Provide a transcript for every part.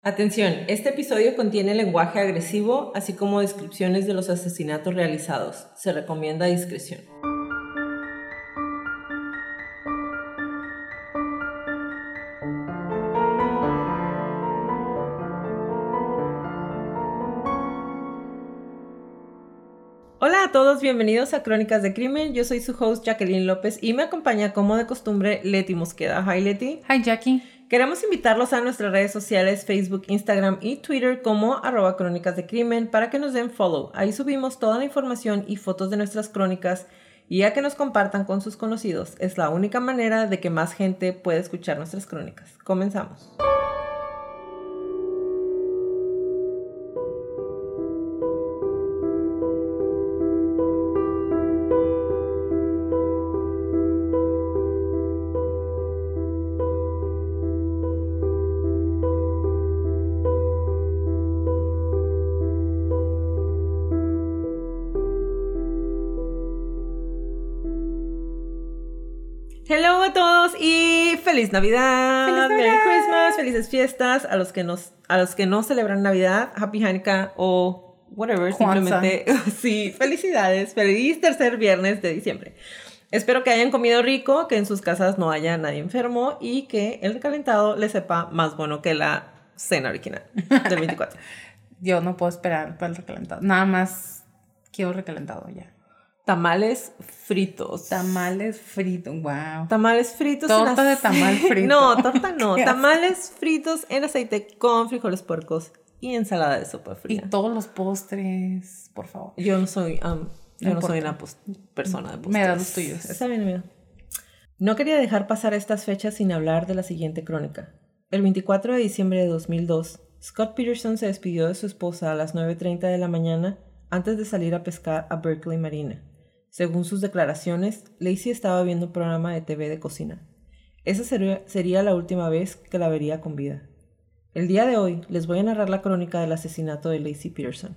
Atención, este episodio contiene lenguaje agresivo, así como descripciones de los asesinatos realizados. Se recomienda discreción. Hola a todos, bienvenidos a Crónicas de Crimen. Yo soy su host Jacqueline López y me acompaña como de costumbre Leti Mosqueda. Hi Leti. Hi Jackie. Queremos invitarlos a nuestras redes sociales Facebook, Instagram y Twitter como @Crónicas de Crimen para que nos den follow. Ahí subimos toda la información y fotos de nuestras crónicas y a que nos compartan con sus conocidos. Es la única manera de que más gente pueda escuchar nuestras crónicas. Comenzamos. Hello a todos y ¡Feliz Navidad! ¡Feliz Navidad! ¡Merry Christmas! ¡Felices fiestas! A los que no celebran Navidad, Happy Hanukkah o whatever, simplemente sí, felicidades. Feliz tercer viernes de diciembre. Espero que hayan comido rico, que en sus casas no haya nadie enfermo y que el recalentado les sepa más bueno que la cena original del 24. Yo no puedo esperar para el recalentado. Nada más quiero recalentado ya. Tamales fritos. Tamales fritos, wow. Tamales fritos. Torta de tamal frito. No, torta no. Tamales fritos en aceite con frijoles puercos y ensalada de sopa fría. Y todos los postres, por favor. Yo no soy una persona de postres. Me da los tuyos. Está bien, amiga. No quería dejar pasar estas fechas sin hablar de la siguiente crónica. El 24 de diciembre de 2002, Scott Peterson se despidió de su esposa a las 9:30 de la mañana antes de salir a pescar a Berkeley Marina. Según sus declaraciones, Lacey estaba viendo un programa de TV de cocina. Esa sería la última vez que la vería con vida. El día de hoy les voy a narrar la crónica del asesinato de Lacey Peterson.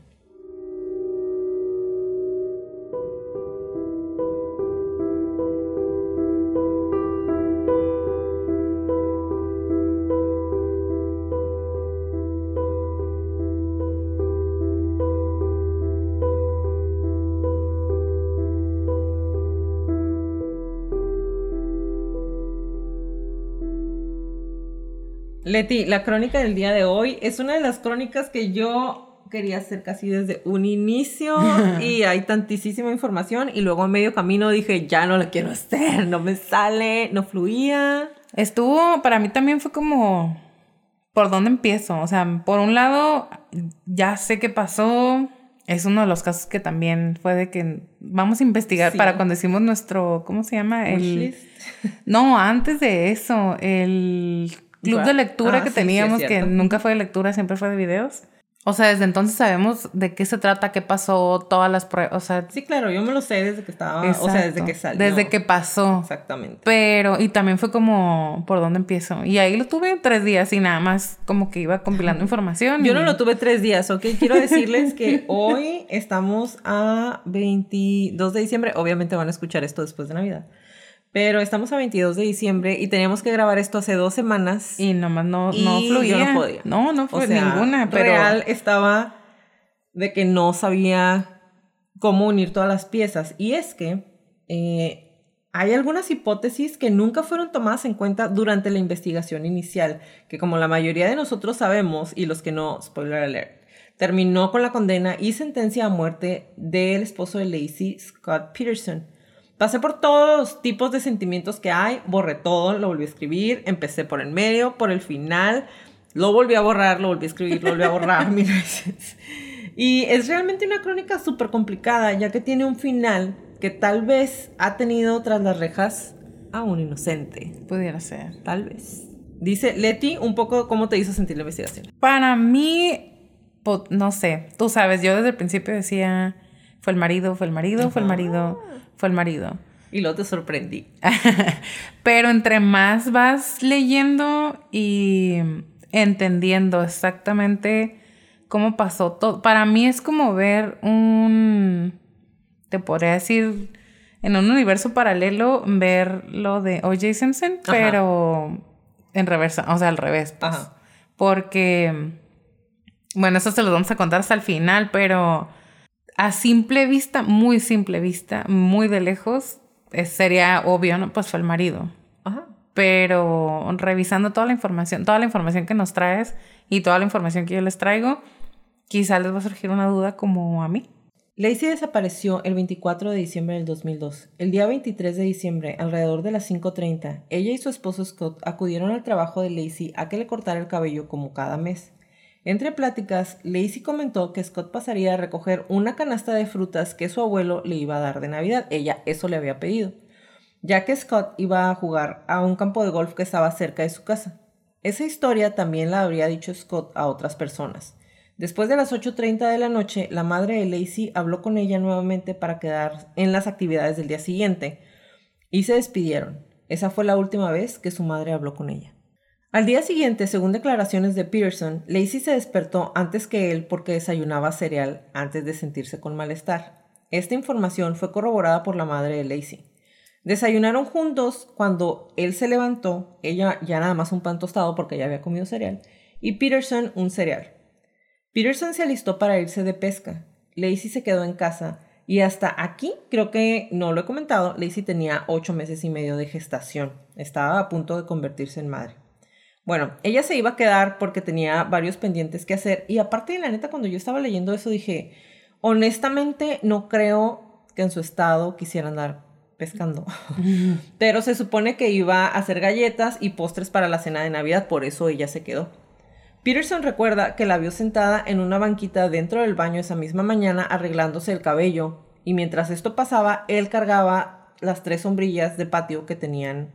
Leti, la crónica del día de hoy es una de las crónicas que yo quería hacer casi desde un inicio y hay tantísima información y luego a medio camino dije, ya no la quiero hacer, no me sale, no fluía. Para mí también fue como, ¿por dónde empiezo? O sea, por un lado, ya sé qué pasó. Es uno de los casos que también fue de que vamos a investigar para cuando hicimos nuestro, ¿cómo se llama? No, antes de eso, el club de lectura que teníamos, que nunca fue de lectura, siempre fue de videos. O sea, desde entonces sabemos de qué se trata, qué pasó, todas las pruebas, o sea... Sí, claro, yo me lo sé desde que estaba, exacto, o sea, desde que salió. Desde que pasó. Exactamente. Pero, y también fue como, ¿por dónde empiezo? Y ahí lo tuve 3 días y nada más como que iba compilando información. Yo no lo tuve 3 días, ¿ok? Quiero decirles que hoy estamos a 22 de diciembre. Obviamente van a escuchar esto después de Navidad. Pero estamos a 22 de diciembre y teníamos que grabar esto hace 2 semanas. Y nomás no fluía. Yo no podía. No fue ninguna. Pero real estaba de que no sabía cómo unir todas las piezas. Y es que hay algunas hipótesis que nunca fueron tomadas en cuenta durante la investigación inicial. Que como la mayoría de nosotros sabemos, y los que no, spoiler alert, terminó con la condena y sentencia a muerte del esposo de Lacey, Scott Peterson. Pasé por todos los tipos de sentimientos que hay, borré todo, lo volví a escribir, empecé por el medio, por el final, lo volví a borrar, lo volví a escribir, lo volví a borrar 1000 veces. Y es realmente una crónica súper complicada, ya que tiene un final que tal vez ha tenido tras las rejas a un inocente. Pudiera ser. Tal vez. Dice Leti, un poco cómo te hizo sentir la investigación. Para mí, no sé, tú sabes, yo desde el principio decía, fue el marido. Y luego te sorprendí. Pero entre más vas leyendo y entendiendo exactamente cómo pasó todo, para mí es como ver te podría decir, en un universo paralelo, ver lo de O.J. Simpson, pero en reversa, o sea, al revés, pues. Ajá. Porque, bueno, eso se los vamos a contar hasta el final, pero a simple vista, muy de lejos, sería obvio, ¿no? Pues fue el marido. Ajá. Pero revisando toda la información que nos traes y toda la información que yo les traigo, quizá les va a surgir una duda como a mí. Lacey desapareció el 24 de diciembre del 2002. El día 23 de diciembre, alrededor de las 5:30, ella y su esposo Scott acudieron al trabajo de Lacey a que le cortara el cabello como cada mes. Entre pláticas, Lacey comentó que Scott pasaría a recoger una canasta de frutas que su abuelo le iba a dar de Navidad. Ella eso le había pedido, ya que Scott iba a jugar a un campo de golf que estaba cerca de su casa. Esa historia también la habría dicho Scott a otras personas. Después de las 8:30 de la noche, la madre de Lacey habló con ella nuevamente para quedar en las actividades del día siguiente y se despidieron. Esa fue la última vez que su madre habló con ella. Al día siguiente, según declaraciones de Peterson, Lacey se despertó antes que él porque desayunaba cereal antes de sentirse con malestar. Esta información fue corroborada por la madre de Lacey. Desayunaron juntos cuando él se levantó, ella ya nada más un pan tostado porque ya había comido cereal, y Peterson un cereal. Peterson se alistó para irse de pesca. Lacey se quedó en casa y hasta aquí, creo que no lo he comentado, Lacey tenía 8 meses y medio de gestación. Estaba a punto de convertirse en madre. Bueno, ella se iba a quedar porque tenía varios pendientes que hacer y aparte de la neta, cuando yo estaba leyendo eso dije, honestamente no creo que en su estado quisiera andar pescando. Pero se supone que iba a hacer galletas y postres para la cena de Navidad, por eso ella se quedó. Peterson recuerda que la vio sentada en una banquita dentro del baño esa misma mañana arreglándose el cabello y mientras esto pasaba, él cargaba las 3 sombrillas de patio que tenían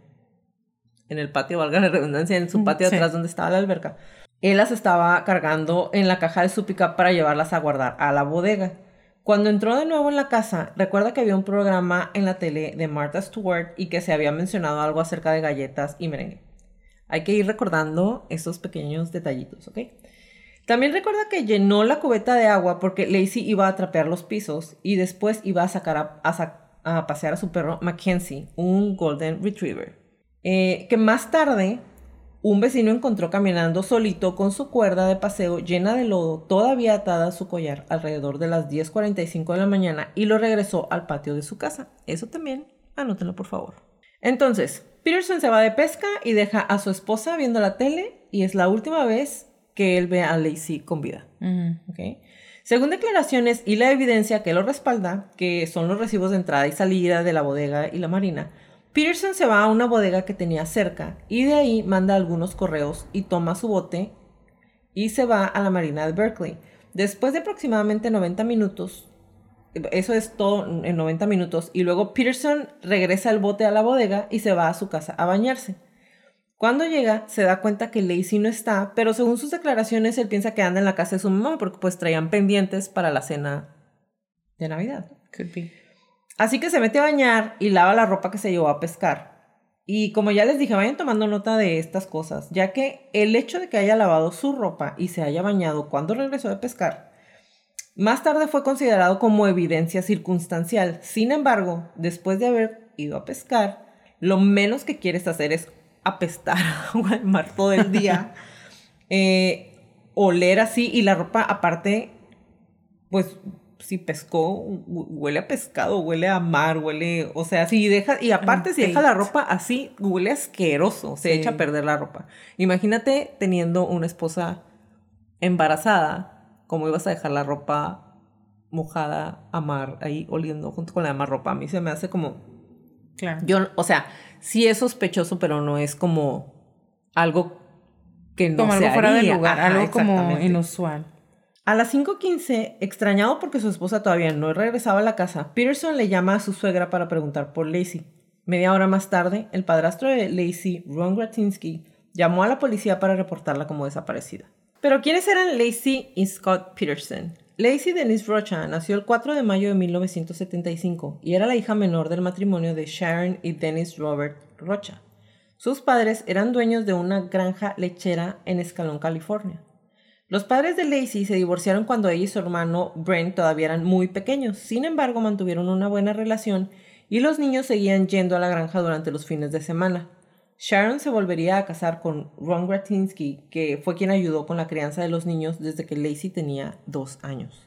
en el patio, valga la redundancia, en su patio atrás donde estaba la alberca. Él las estaba cargando en la caja de su pickup para llevarlas a guardar a la bodega. Cuando entró de nuevo en la casa, recuerda que había un programa en la tele de Martha Stewart y que se había mencionado algo acerca de galletas y merengue. Hay que ir recordando esos pequeños detallitos, ¿ok? También recuerda que llenó la cubeta de agua porque Lacey iba a trapear los pisos y después iba a sacar a pasear a su perro Mackenzie, un Golden Retriever. Que más tarde un vecino encontró caminando solito con su cuerda de paseo llena de lodo, todavía atada a su collar alrededor de las 10:45 de la mañana y lo regresó al patio de su casa. Eso también, anótenlo por favor. Entonces, Peterson se va de pesca y deja a su esposa viendo la tele y es la última vez que él ve a Lacey con vida. ¿Okay? Según declaraciones y la evidencia que lo respalda, que son los recibos de entrada y salida de la bodega y la marina, Peterson se va a una bodega que tenía cerca y de ahí manda algunos correos y toma su bote y se va a la marina de Berkeley. Después de aproximadamente 90 minutos, eso es todo en 90 minutos, y luego Peterson regresa el bote a la bodega y se va a su casa a bañarse. Cuando llega, se da cuenta que Lacey no está, pero según sus declaraciones, él piensa que anda en la casa de su mamá porque pues traían pendientes para la cena de Navidad. Could be. Así que se mete a bañar y lava la ropa que se llevó a pescar. Y como ya les dije, vayan tomando nota de estas cosas, ya que el hecho de que haya lavado su ropa y se haya bañado cuando regresó de pescar, más tarde fue considerado como evidencia circunstancial. Sin embargo, después de haber ido a pescar, lo menos que quieres hacer es apestar agua de mar todo el día, oler así, y la ropa aparte, pues si pescó, huele a pescado, huele a mar, huele, o sea, si deja, y aparte si deja la ropa así, huele asqueroso, se echa a perder la ropa. Imagínate teniendo una esposa embarazada, cómo ibas a dejar la ropa mojada a mar, ahí oliendo junto con la demás ropa. A mí se me hace como, claro. Yo, o sea, sí es sospechoso, pero no es como algo que no como se algo fuera haría. de lugar, Ajá, algo como inusual. A las 5:15, extrañado porque su esposa todavía no regresaba a la casa, Peterson le llama a su suegra para preguntar por Lacey. Media hora más tarde, el padrastro de Lacey, Ron Gratinsky, llamó a la policía para reportarla como desaparecida. Pero ¿quiénes eran Lacey y Scott Peterson? Lacey Denise Rocha nació el 4 de mayo de 1975 y era la hija menor del matrimonio de Sharon y Dennis Robert Rocha. Sus padres eran dueños de una granja lechera en Escalón, California. Los padres de Lacey se divorciaron cuando ella y su hermano Brent todavía eran muy pequeños. Sin embargo, mantuvieron una buena relación y los niños seguían yendo a la granja durante los fines de semana. Sharon se volvería a casar con Ron Gratinsky, que fue quien ayudó con la crianza de los niños desde que Lacey tenía 2 años.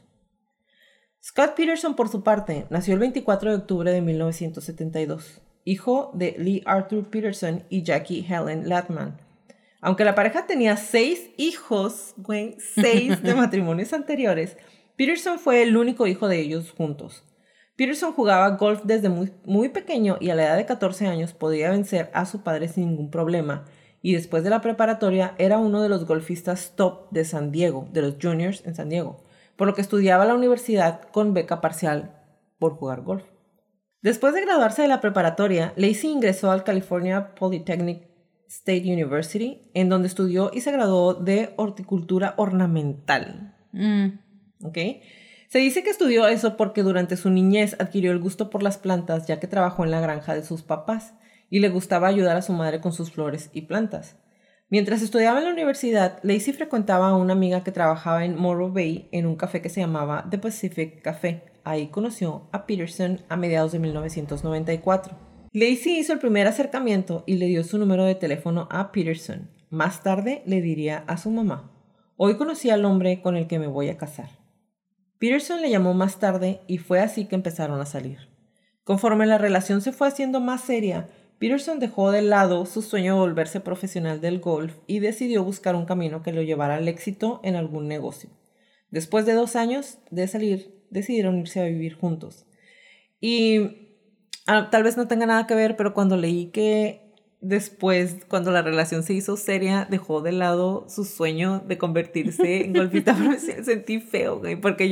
Scott Peterson, por su parte, nació el 24 de octubre de 1972, hijo de Lee Arthur Peterson y Jackie Helen Latman. Aunque la pareja tenía 6 hijos, 6 de matrimonios anteriores, Peterson fue el único hijo de ellos juntos. Peterson jugaba golf desde muy pequeño y a la edad de 14 años podía vencer a su padre sin ningún problema. Y después de la preparatoria era uno de los golfistas top de San Diego, de los juniors en San Diego, por lo que estudiaba a la universidad con beca parcial por jugar golf. Después de graduarse de la preparatoria, Lacey ingresó al California Polytechnic State University, en donde estudió y se graduó de horticultura ornamental. ¿Ok? Se dice que estudió eso porque durante su niñez adquirió el gusto por las plantas, ya que trabajó en la granja de sus papás y le gustaba ayudar a su madre con sus flores y plantas. Mientras estudiaba en la universidad, Lacey frecuentaba a una amiga que trabajaba en Morro Bay en un café que se llamaba The Pacific Café. Ahí conoció a Peterson a mediados de 1994. Lacey hizo el primer acercamiento y le dio su número de teléfono a Peterson. Más tarde le diría a su mamá: "Hoy conocí al hombre con el que me voy a casar". Peterson le llamó más tarde y fue así que empezaron a salir. Conforme la relación se fue haciendo más seria, Peterson dejó de lado su sueño de volverse profesional del golf y decidió buscar un camino que lo llevara al éxito en algún negocio. Después de 2 años de salir, decidieron irse a vivir juntos. Y tal vez no tenga nada que ver, pero cuando leí que después, cuando la relación se hizo seria, dejó de lado su sueño de convertirse en golfista profesional, sentí feo, güey, porque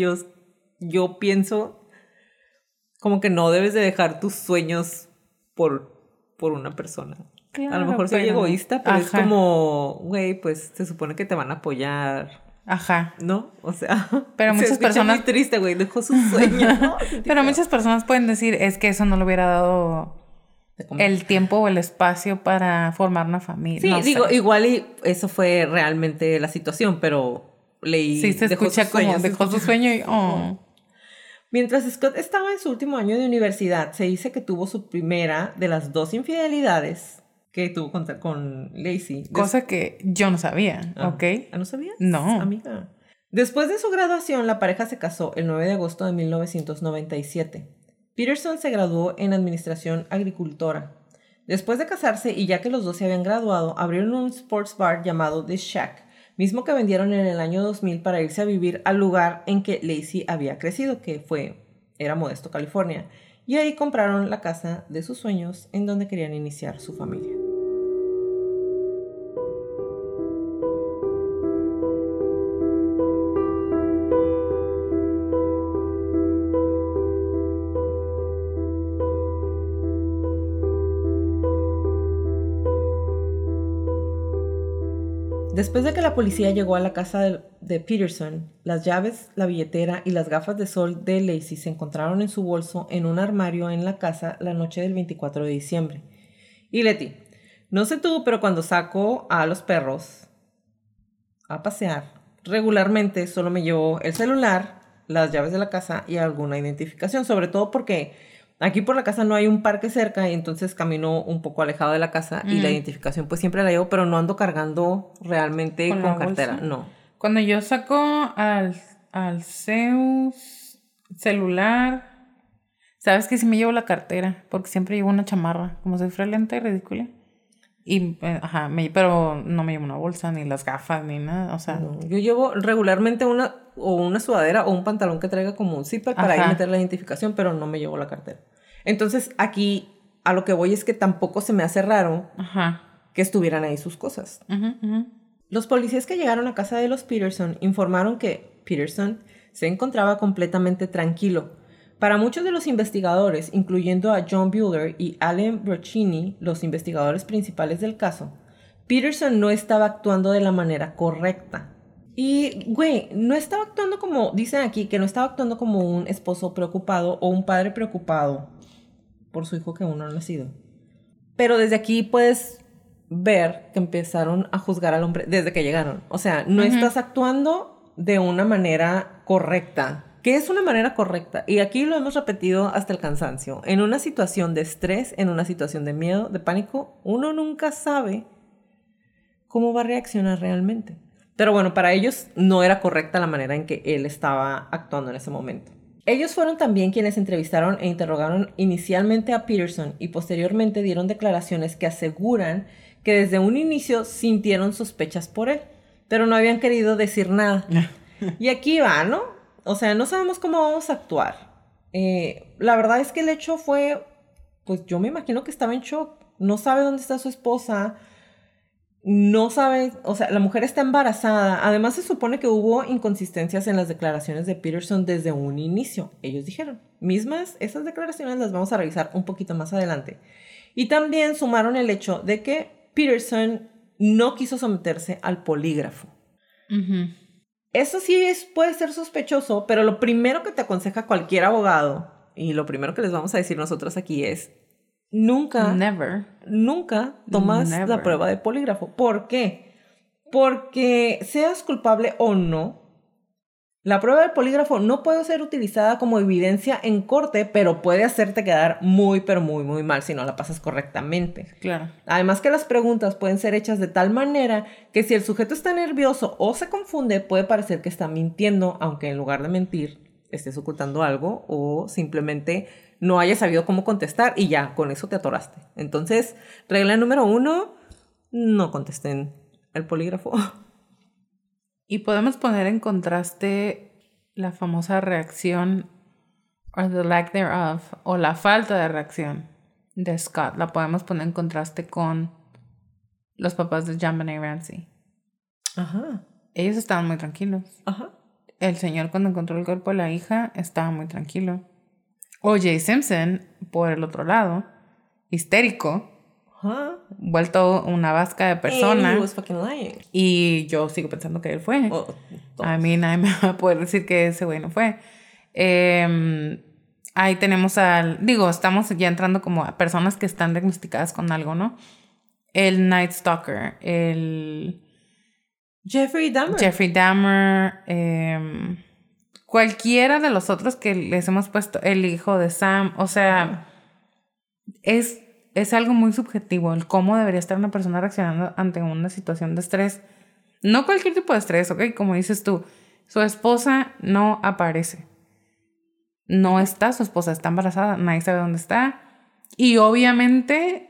yo pienso como que no debes de dejar tus sueños por una persona. Claro, a lo mejor soy egoísta, pero es como, güey, pues se supone que te van a apoyar. Ajá. ¿No? O sea, pero muchas personas muy triste, güey, dejó su sueño, ¿no? Pero muchas personas pueden decir, es que eso no le hubiera dado el tiempo o el espacio para formar una familia. Sí, no digo, sé. igual y eso fue realmente la situación, pero leí... Sí, se escucha como dejó su sueño y... Oh. Mientras Scott estaba en su último año de universidad, se dice que tuvo su primera de las 2 infidelidades que tuvo con Lacey. Cosa que yo no sabía, ¿ok? ¿No sabías? No. Amiga. Después de su graduación, la pareja se casó el 9 de agosto de 1997. Peterson se graduó en Administración Agricultora. Después de casarse y ya que los dos se habían graduado, abrieron un sports bar llamado The Shack, mismo que vendieron en el año 2000 para irse a vivir al lugar en que Lacey había crecido, que era Modesto, California. Y ahí compraron la casa de sus sueños en donde querían iniciar su familia. Después de que la policía llegó a la casa de Peterson, las llaves, la billetera y las gafas de sol de Lacey se encontraron en su bolso en un armario en la casa la noche del 24 de diciembre. Y Leti, no sé tú, pero cuando saco a los perros a pasear, regularmente solo me llevo el celular, las llaves de la casa y alguna identificación, sobre todo porque aquí por la casa no hay un parque cerca y entonces camino un poco alejado de la casa y la identificación pues siempre la llevo, pero no ando cargando realmente con cartera, bolsa? No. Cuando yo saco al celular, sabes que sí me llevo la cartera, porque siempre llevo una chamarra, como si fuera lenta y ridícula. Y, pero no me llevo una bolsa, ni las gafas, ni nada, o sea... No, yo llevo regularmente una sudadera o un pantalón que traiga como un zipper para ir a meter la identificación, pero no me llevo la cartera. Entonces, aquí a lo que voy es que tampoco se me hace raro que estuvieran ahí sus cosas. Los policías que llegaron a casa de los Peterson informaron que Peterson se encontraba completamente tranquilo. Para muchos de los investigadores, incluyendo a John Buehler y Allen Brochini, los investigadores principales del caso, Peterson no estaba actuando de la manera correcta. Y, güey, no estaba actuando como, dicen aquí, que no estaba actuando como un esposo preocupado o un padre preocupado por su hijo que aún no ha nacido. Pero desde aquí puedes ver que empezaron a juzgar al hombre desde que llegaron. O sea, no estás actuando de una manera correcta. que es una manera correcta. Y aquí lo hemos repetido hasta el cansancio. En una situación de estrés, en una situación de miedo, de pánico, uno nunca sabe cómo va a reaccionar realmente. Pero bueno, para ellos no era correcta la manera en que él estaba actuando en ese momento. Ellos fueron también quienes entrevistaron e interrogaron inicialmente a Peterson y posteriormente dieron declaraciones que aseguran que desde un inicio sintieron sospechas por él, pero no habían querido decir nada. Y aquí va, ¿no? O sea, no sabemos cómo vamos a actuar. La verdad es que el hecho fue, pues yo me imagino que estaba en shock. No sabe dónde está su esposa. No sabe, o sea, la mujer está embarazada. Además, se supone que hubo inconsistencias en las declaraciones de Peterson desde un inicio. Ellos dijeron, esas declaraciones las vamos a revisar un poquito más adelante. Y también sumaron el hecho de que Peterson no quiso someterse al polígrafo. Uh-huh. Eso sí puede ser sospechoso, pero lo primero que te aconseja cualquier abogado, y lo primero que les vamos a decir nosotros aquí es, nunca tomas la prueba de polígrafo. ¿Por qué? Porque seas culpable o no, la prueba del polígrafo no puede ser utilizada como evidencia en corte, pero puede hacerte quedar muy, pero muy, muy mal si no la pasas correctamente. Claro. Además que las preguntas pueden ser hechas de tal manera que si el sujeto está nervioso o se confunde, puede parecer que está mintiendo, aunque en lugar de mentir, estés ocultando algo o simplemente no hayas sabido cómo contestar y ya, con eso te atoraste. Entonces, regla número 1, no contesten el polígrafo. Y podemos poner en contraste la famosa reacción, or the lack thereof, o la falta de reacción de Scott. La podemos poner en contraste con los papás de JonBenet Ramsey. Ajá. Ellos estaban muy tranquilos. Ajá. El señor, cuando encontró el cuerpo de la hija, estaba muy tranquilo. O.J. Simpson, por el otro lado, histérico, vuelto una vasca de persona. And he was fucking lying. Y yo sigo pensando que él fue. A mí nadie me va a poder decir que ese güey no fue. Ahí tenemos estamos ya entrando como a personas que están diagnosticadas con algo, ¿no? El Night Stalker, el Jeffrey Dahmer, cualquiera de los otros que les hemos puesto, el hijo de Sam, o sea, es algo muy subjetivo el cómo debería estar una persona reaccionando ante una situación de estrés. No cualquier tipo de estrés, ¿ok? Como dices tú, su esposa no aparece. No está su esposa, está embarazada, nadie sabe dónde está. Y obviamente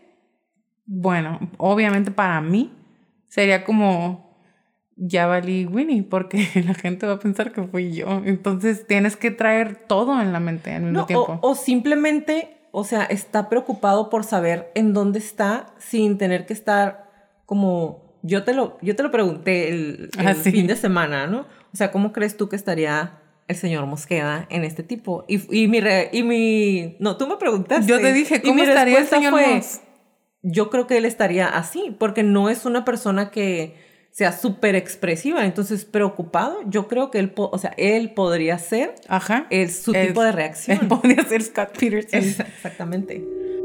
para mí sería como, ya valí Winnie, porque la gente va a pensar que fui yo. Entonces tienes que traer todo en la mente al mismo tiempo. O simplemente, o sea, está preocupado por saber en dónde está sin tener que estar como... Yo te lo pregunté el fin de semana, ¿no? O sea, ¿cómo crees tú que estaría el señor Mosqueda en este tipo? No, tú me preguntaste. Yo te dije, ¿cómo estaría el señor Mosqueda? Yo creo que él estaría así, porque no es una persona que sea súper expresiva. Entonces, preocupado, yo creo que él podría ser su tipo de reacción. Él podría ser Scott Peterson. Exactamente.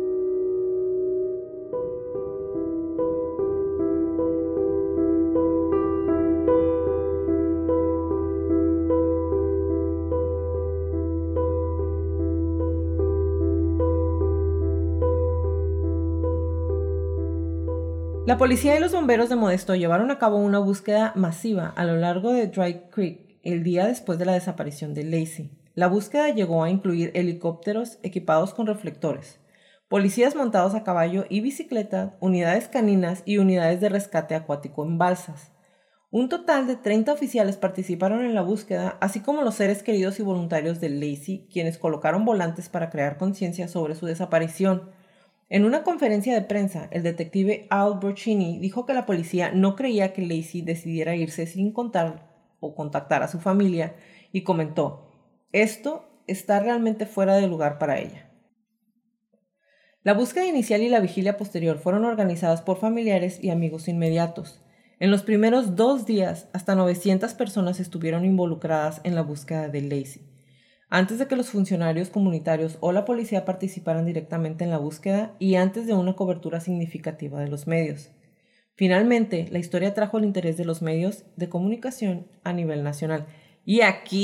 La policía y los bomberos de Modesto llevaron a cabo una búsqueda masiva a lo largo de Dry Creek el día después de la desaparición de Lacey. La búsqueda llegó a incluir helicópteros equipados con reflectores, policías montados a caballo y bicicleta, unidades caninas y unidades de rescate acuático en balsas. Un total de 30 oficiales participaron en la búsqueda, así como los seres queridos y voluntarios de Lacey, quienes colocaron volantes para crear conciencia sobre su desaparición. En una conferencia de prensa, el detective Al Borchini dijo que la policía no creía que Lacey decidiera irse sin contar o contactar a su familia y comentó, esto está realmente fuera de lugar para ella. La búsqueda inicial y la vigilia posterior fueron organizadas por familiares y amigos inmediatos. En los primeros 2 días, hasta 900 personas estuvieron involucradas en la búsqueda de Lacey. Antes de que los funcionarios comunitarios o la policía participaran directamente en la búsqueda y antes de una cobertura significativa de los medios. Finalmente, la historia trajo el interés de los medios de comunicación a nivel nacional. Y aquí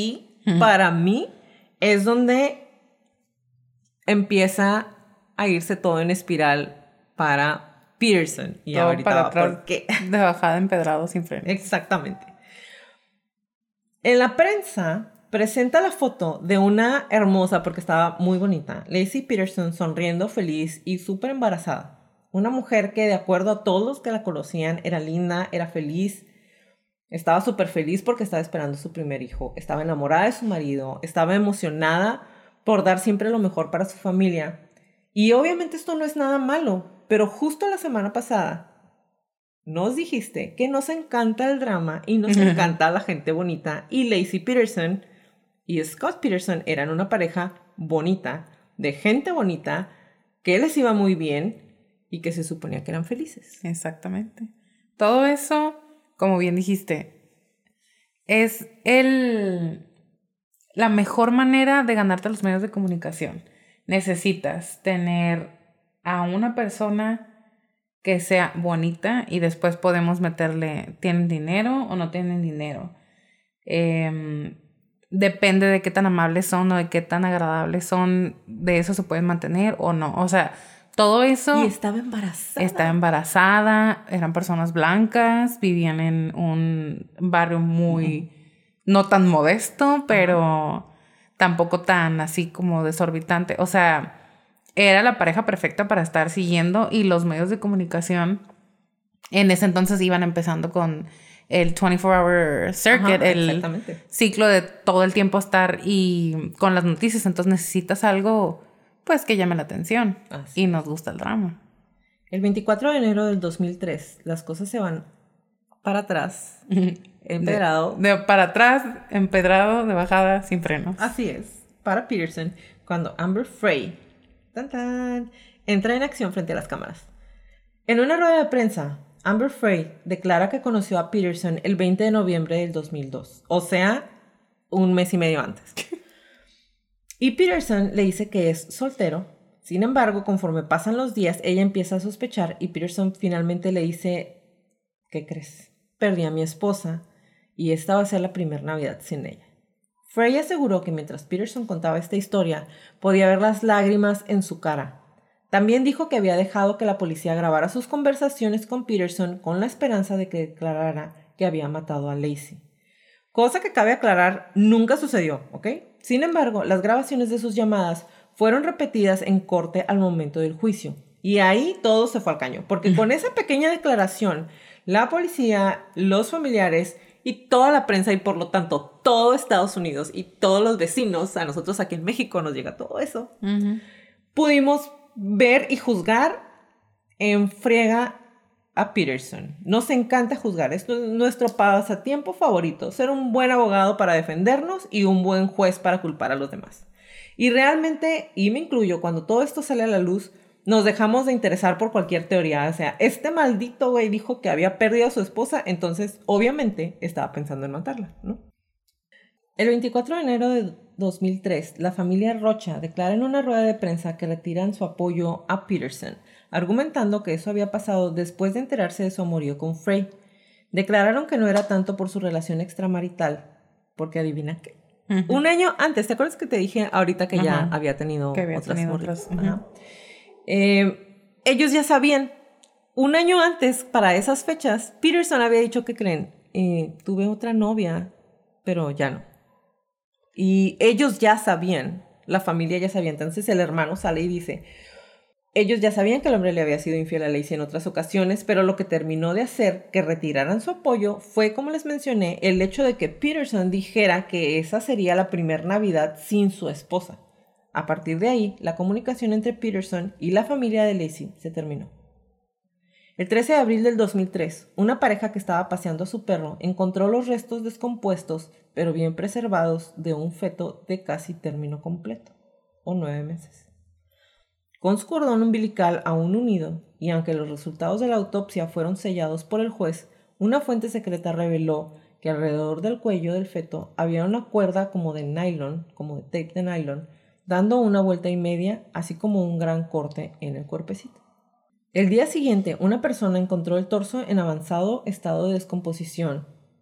para mí, es donde empieza a irse todo en espiral para Peterson. Y todo ahorita para va atrás, por qué. de bajada empedrado sin freno. Exactamente. En la prensa presenta la foto de una hermosa, porque estaba muy bonita, Laci Peterson sonriendo, feliz y súper embarazada. Una mujer que, de acuerdo a todos los que la conocían, era linda, era feliz. Estaba súper feliz porque estaba esperando su primer hijo. Estaba enamorada de su marido. Estaba emocionada por dar siempre lo mejor para su familia. Y obviamente esto no es nada malo, pero justo la semana pasada nos dijiste que nos encanta el drama y nos encanta la gente bonita. Y Laci Peterson y Scott Peterson eran una pareja bonita, de gente bonita, que les iba muy bien y que se suponía que eran felices. Exactamente. Todo eso, como bien dijiste, es la mejor manera de ganarte los medios de comunicación. Necesitas tener a una persona que sea bonita y después podemos meterle, ¿tienen dinero o no tienen dinero? Depende de qué tan amables son o de qué tan agradables son, de eso se pueden mantener o no. O sea, todo eso... Y estaba embarazada. Estaba embarazada, eran personas blancas, vivían en un barrio muy... no tan modesto, pero tampoco tan así como desorbitante. O sea, era la pareja perfecta para estar siguiendo y los medios de comunicación en ese entonces iban empezando con el 24-hour circuit, el ciclo de todo el tiempo estar y con las noticias. Entonces necesitas algo pues que llame la atención. Así. Y nos gusta el drama. El 24 de enero del 2003 las cosas se van para atrás, empedrado. Para atrás, empedrado, de bajada, sin frenos. Así es, para Peterson, cuando Amber Frey entra en acción frente a las cámaras. En una rueda de prensa, Amber Frey declara que conoció a Peterson el 20 de noviembre del 2002, o sea, un mes y medio antes. Y Peterson le dice que es soltero. Sin embargo, conforme pasan los días, ella empieza a sospechar y Peterson finalmente le dice, ¿qué crees? Perdí a mi esposa y esta va a ser la primera Navidad sin ella. Frey aseguró que mientras Peterson contaba esta historia, podía ver las lágrimas en su cara. También dijo que había dejado que la policía grabara sus conversaciones con Peterson con la esperanza de que declarara que había matado a Laci. Cosa que cabe aclarar, nunca sucedió, ¿ok? Sin embargo, las grabaciones de sus llamadas fueron repetidas en corte al momento del juicio. Y ahí todo se fue al caño, porque con esa pequeña declaración, la policía, los familiares y toda la prensa y por lo tanto todo Estados Unidos y todos los vecinos, a nosotros aquí en México nos llega todo eso, pudimos ver y juzgar en friega a Peterson. Nos encanta juzgar, esto es nuestro pasatiempo favorito, ser un buen abogado para defendernos y un buen juez para culpar a los demás. Y realmente, y me incluyo, cuando todo esto sale a la luz, nos dejamos de interesar por cualquier teoría. O sea, este maldito güey dijo que había perdido a su esposa, entonces obviamente estaba pensando en matarla, ¿no? El 24 de enero de 2003, la familia Rocha declara en una rueda de prensa que retiran su apoyo a Peterson, argumentando que eso había pasado después de enterarse de su amorío con Frey. Declararon que no era tanto por su relación extramarital, porque adivina qué. Un año antes, ¿te acuerdas que te dije ahorita que ya había tenido otras? Ellos ya sabían. Un año antes, para esas fechas, Peterson había dicho que creen, tuve otra novia, pero ya no. Y ellos ya sabían, la familia ya sabía. Entonces el hermano sale y dice, ellos ya sabían que el hombre le había sido infiel a Laci en otras ocasiones, pero lo que terminó de hacer que retiraran su apoyo fue, como les mencioné, el hecho de que Peterson dijera que esa sería la primera Navidad sin su esposa. A partir de ahí, la comunicación entre Peterson y la familia de Laci se terminó. El 13 de abril del 2003, una pareja que estaba paseando a su perro encontró los restos descompuestos, pero bien preservados, de un feto de casi término completo, o 9 meses. Con su cordón umbilical aún unido, y aunque los resultados de la autopsia fueron sellados por el juez, una fuente secreta reveló que alrededor del cuello del feto había una cuerda como de nylon, como de tape de nylon, dando una vuelta y media, así como un gran corte en el cuerpecito. El día siguiente, una persona encontró el torso en avanzado estado de descomposición.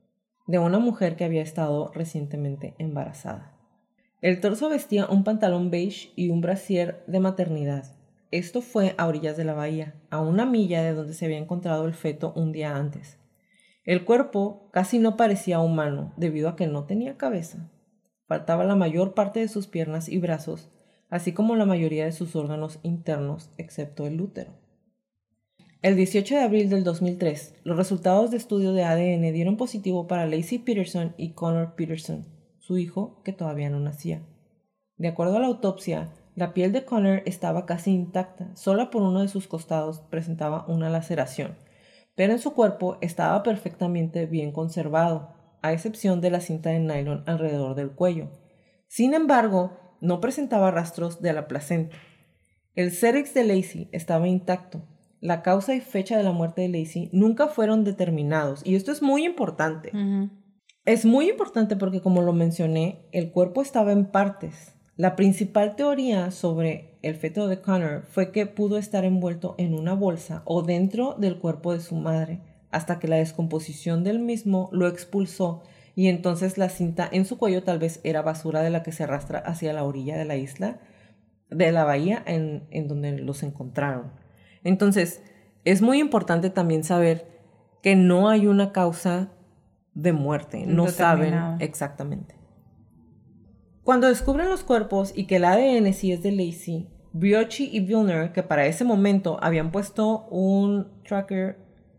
de una mujer que había estado recientemente embarazada. El torso vestía un pantalón beige y un brasier de maternidad. Esto fue a orillas de la bahía, a 1 milla de donde se había encontrado el feto un día antes. El cuerpo casi no parecía humano debido a que no tenía cabeza. Faltaba la mayor parte de sus piernas y brazos, así como la mayoría de sus órganos internos, excepto el útero. El 18 de abril del 2003, los resultados de estudio de ADN dieron positivo para Laci Peterson y Connor Peterson, su hijo que todavía no nacía. De acuerdo a la autopsia, la piel de Connor estaba casi intacta, solo por uno de sus costados presentaba una laceración, pero en su cuerpo estaba perfectamente bien conservado, a excepción de la cinta de nylon alrededor del cuello. Sin embargo, no presentaba rastros de la placenta. El cérvix de Laci estaba intacto. La causa y fecha de la muerte de Laci nunca fueron determinados, y esto es muy importante. Es muy importante porque, como lo mencioné, el cuerpo estaba en partes. La principal teoría sobre el feto de Connor fue que pudo estar envuelto en una bolsa o dentro del cuerpo de su madre, hasta que la descomposición del mismo lo expulsó, y entonces la cinta en su cuello tal vez era basura de la que se arrastra hacia la orilla de la isla, de la bahía en donde los encontraron. Entonces, es muy importante también saber que no hay una causa de muerte, no saben exactamente. Cuando descubren los cuerpos y que el ADN sí es de Laci, Brioschi y Vilner, que para ese momento habían puesto un tracker,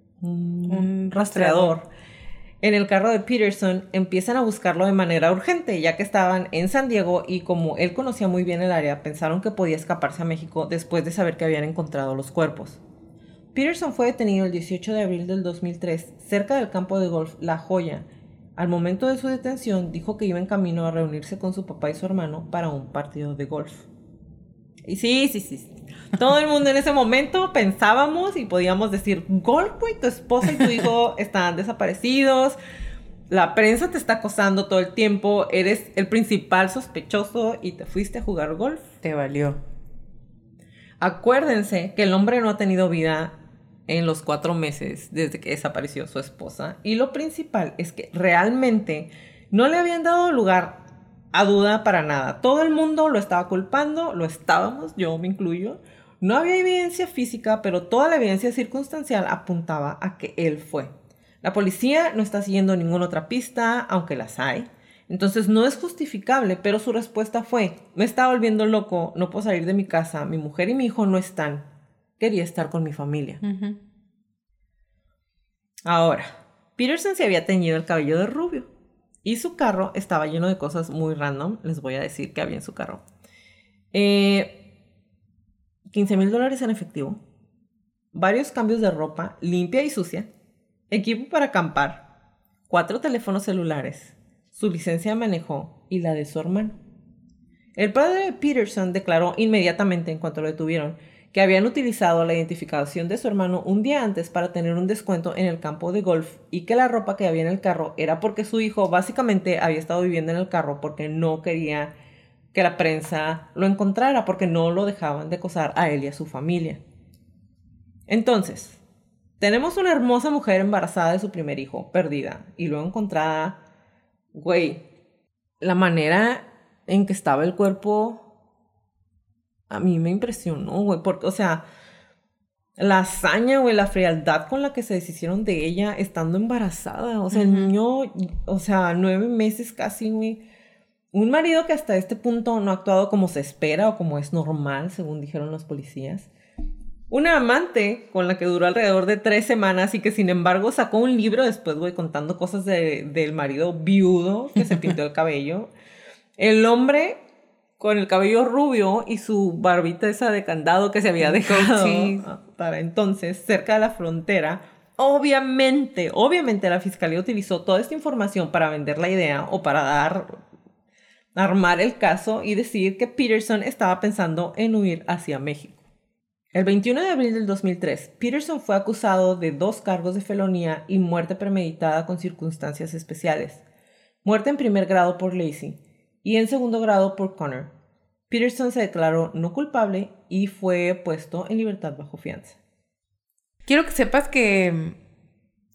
un rastreador en el carro de Peterson, empiezan a buscarlo de manera urgente, ya que estaban en San Diego y como él conocía muy bien el área, pensaron que podía escaparse a México después de saber que habían encontrado los cuerpos. Peterson fue detenido el 18 de abril del 2003 cerca del campo de golf La Joya. Al momento de su detención dijo que iba en camino a reunirse con su papá y su hermano para un partido de golf. Y sí. Todo el mundo en ese momento pensábamos y podíamos decir, golf, güey, tu esposa y tu hijo están desaparecidos, la prensa te está acosando todo el tiempo, eres el principal sospechoso y te fuiste a jugar golf. Te valió. Acuérdense que el hombre no ha tenido vida en los 4 meses desde que desapareció su esposa, y lo principal es que realmente no le habían dado lugar a duda para nada. Todo el mundo lo estaba culpando, lo estábamos, yo me incluyo. No había evidencia física, pero toda la evidencia circunstancial apuntaba a que él fue. La policía no está siguiendo ninguna otra pista, aunque las hay. Entonces no es justificable, pero su respuesta fue, me está volviendo loco, no puedo salir de mi casa, mi mujer y mi hijo no están. Quería estar con mi familia. Ahora, Peterson se había teñido el cabello de rubio y su carro estaba lleno de cosas muy random. Les voy a decir qué había en su carro. $15,000 en efectivo, varios cambios de ropa limpia y sucia, equipo para acampar, 4 teléfonos celulares, su licencia de manejo y la de su hermano. El padre de Peterson declaró inmediatamente en cuanto lo detuvieron que habían utilizado la identificación de su hermano un día antes para tener un descuento en el campo de golf y que la ropa que había en el carro era porque su hijo básicamente había estado viviendo en el carro porque no quería que la prensa lo encontrara, porque no lo dejaban de acosar a él y a su familia. Entonces, tenemos una hermosa mujer embarazada de su primer hijo, perdida, y luego encontrada. Güey, la manera en que estaba el cuerpo a mí me impresionó, güey, porque, o sea, la hazaña, güey, la frialdad con la que se deshicieron de ella estando embarazada, o sea, el niño, o sea, 9 meses casi, güey. Un marido que hasta este punto no ha actuado como se espera o como es normal, según dijeron los policías. Una amante con la que duró alrededor de 3 semanas y que sin embargo sacó un libro después, güey, contando cosas del marido viudo que se pintó el cabello. El hombre con el cabello rubio y su barbita esa de candado que se había dejado para entonces cerca de la frontera. Obviamente la fiscalía utilizó toda esta información para vender la idea o para armar el caso y decir que Peterson estaba pensando en huir hacia México. El 21 de abril del 2003, Peterson fue acusado de 2 cargos de felonía y muerte premeditada con circunstancias especiales. Muerte en primer grado por Laci y en segundo grado por Connor. Peterson se declaró no culpable y fue puesto en libertad bajo fianza. Quiero que sepas que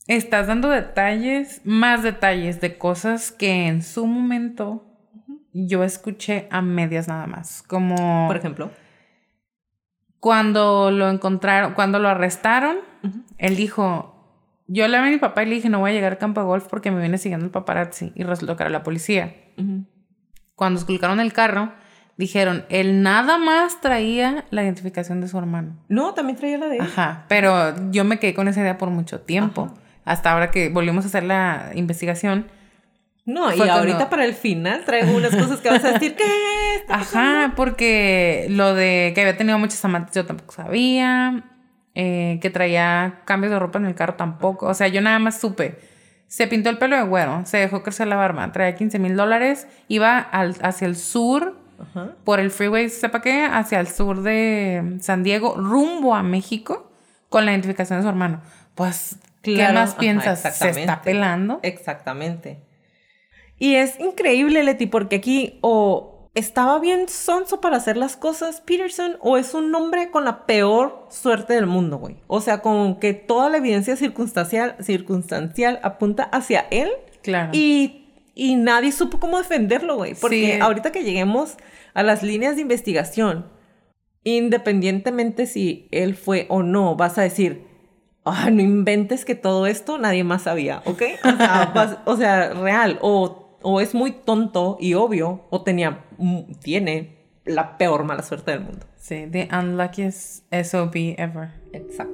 estás dando detalles, más detalles de cosas que en su momento yo escuché a medias nada más. Como... Por ejemplo. Cuando lo encontraron, cuando lo arrestaron, él dijo... Yo le hablé a mi papá y le dije, no voy a llegar al campo de golf porque me viene siguiendo el paparazzi. Y resultó que era la policía. Cuando esculcaron el carro, dijeron, él nada más traía la identificación de su hermano. No, también traía la de él. Ajá, pero yo me quedé con esa idea por mucho tiempo. Ajá. Hasta ahora que volvimos a hacer la investigación. No, y ahorita para el final traigo unas cosas que vas a decir, ¿qué? Ajá, porque lo de que había tenido muchos amantes yo tampoco sabía. Que traía cambios de ropa en el carro tampoco. O sea, yo nada más supe. Se pintó el pelo de güero, se dejó crecer la barba, traía $15,000, iba hacia el sur, por el freeway, sepa qué, hacia el sur de San Diego, rumbo a México, con la identificación de su hermano. Pues, claro, ¿qué más piensas? ¿Se está pelando? Exactamente. Y es increíble, Leti, porque aquí estaba bien sonso para hacer las cosas Peterson, o es un hombre con la peor suerte del mundo, güey. O sea, como que toda la evidencia circunstancial apunta hacia él. Claro. Y nadie supo cómo defenderlo, güey. Porque ahorita que lleguemos a las líneas de investigación, independientemente si él fue o no, vas a decir, no inventes que todo esto nadie más sabía, ¿ok? O sea, real, o es muy tonto y obvio, o tiene la peor mala suerte del mundo. Sí, the unluckiest SOB ever. Exacto.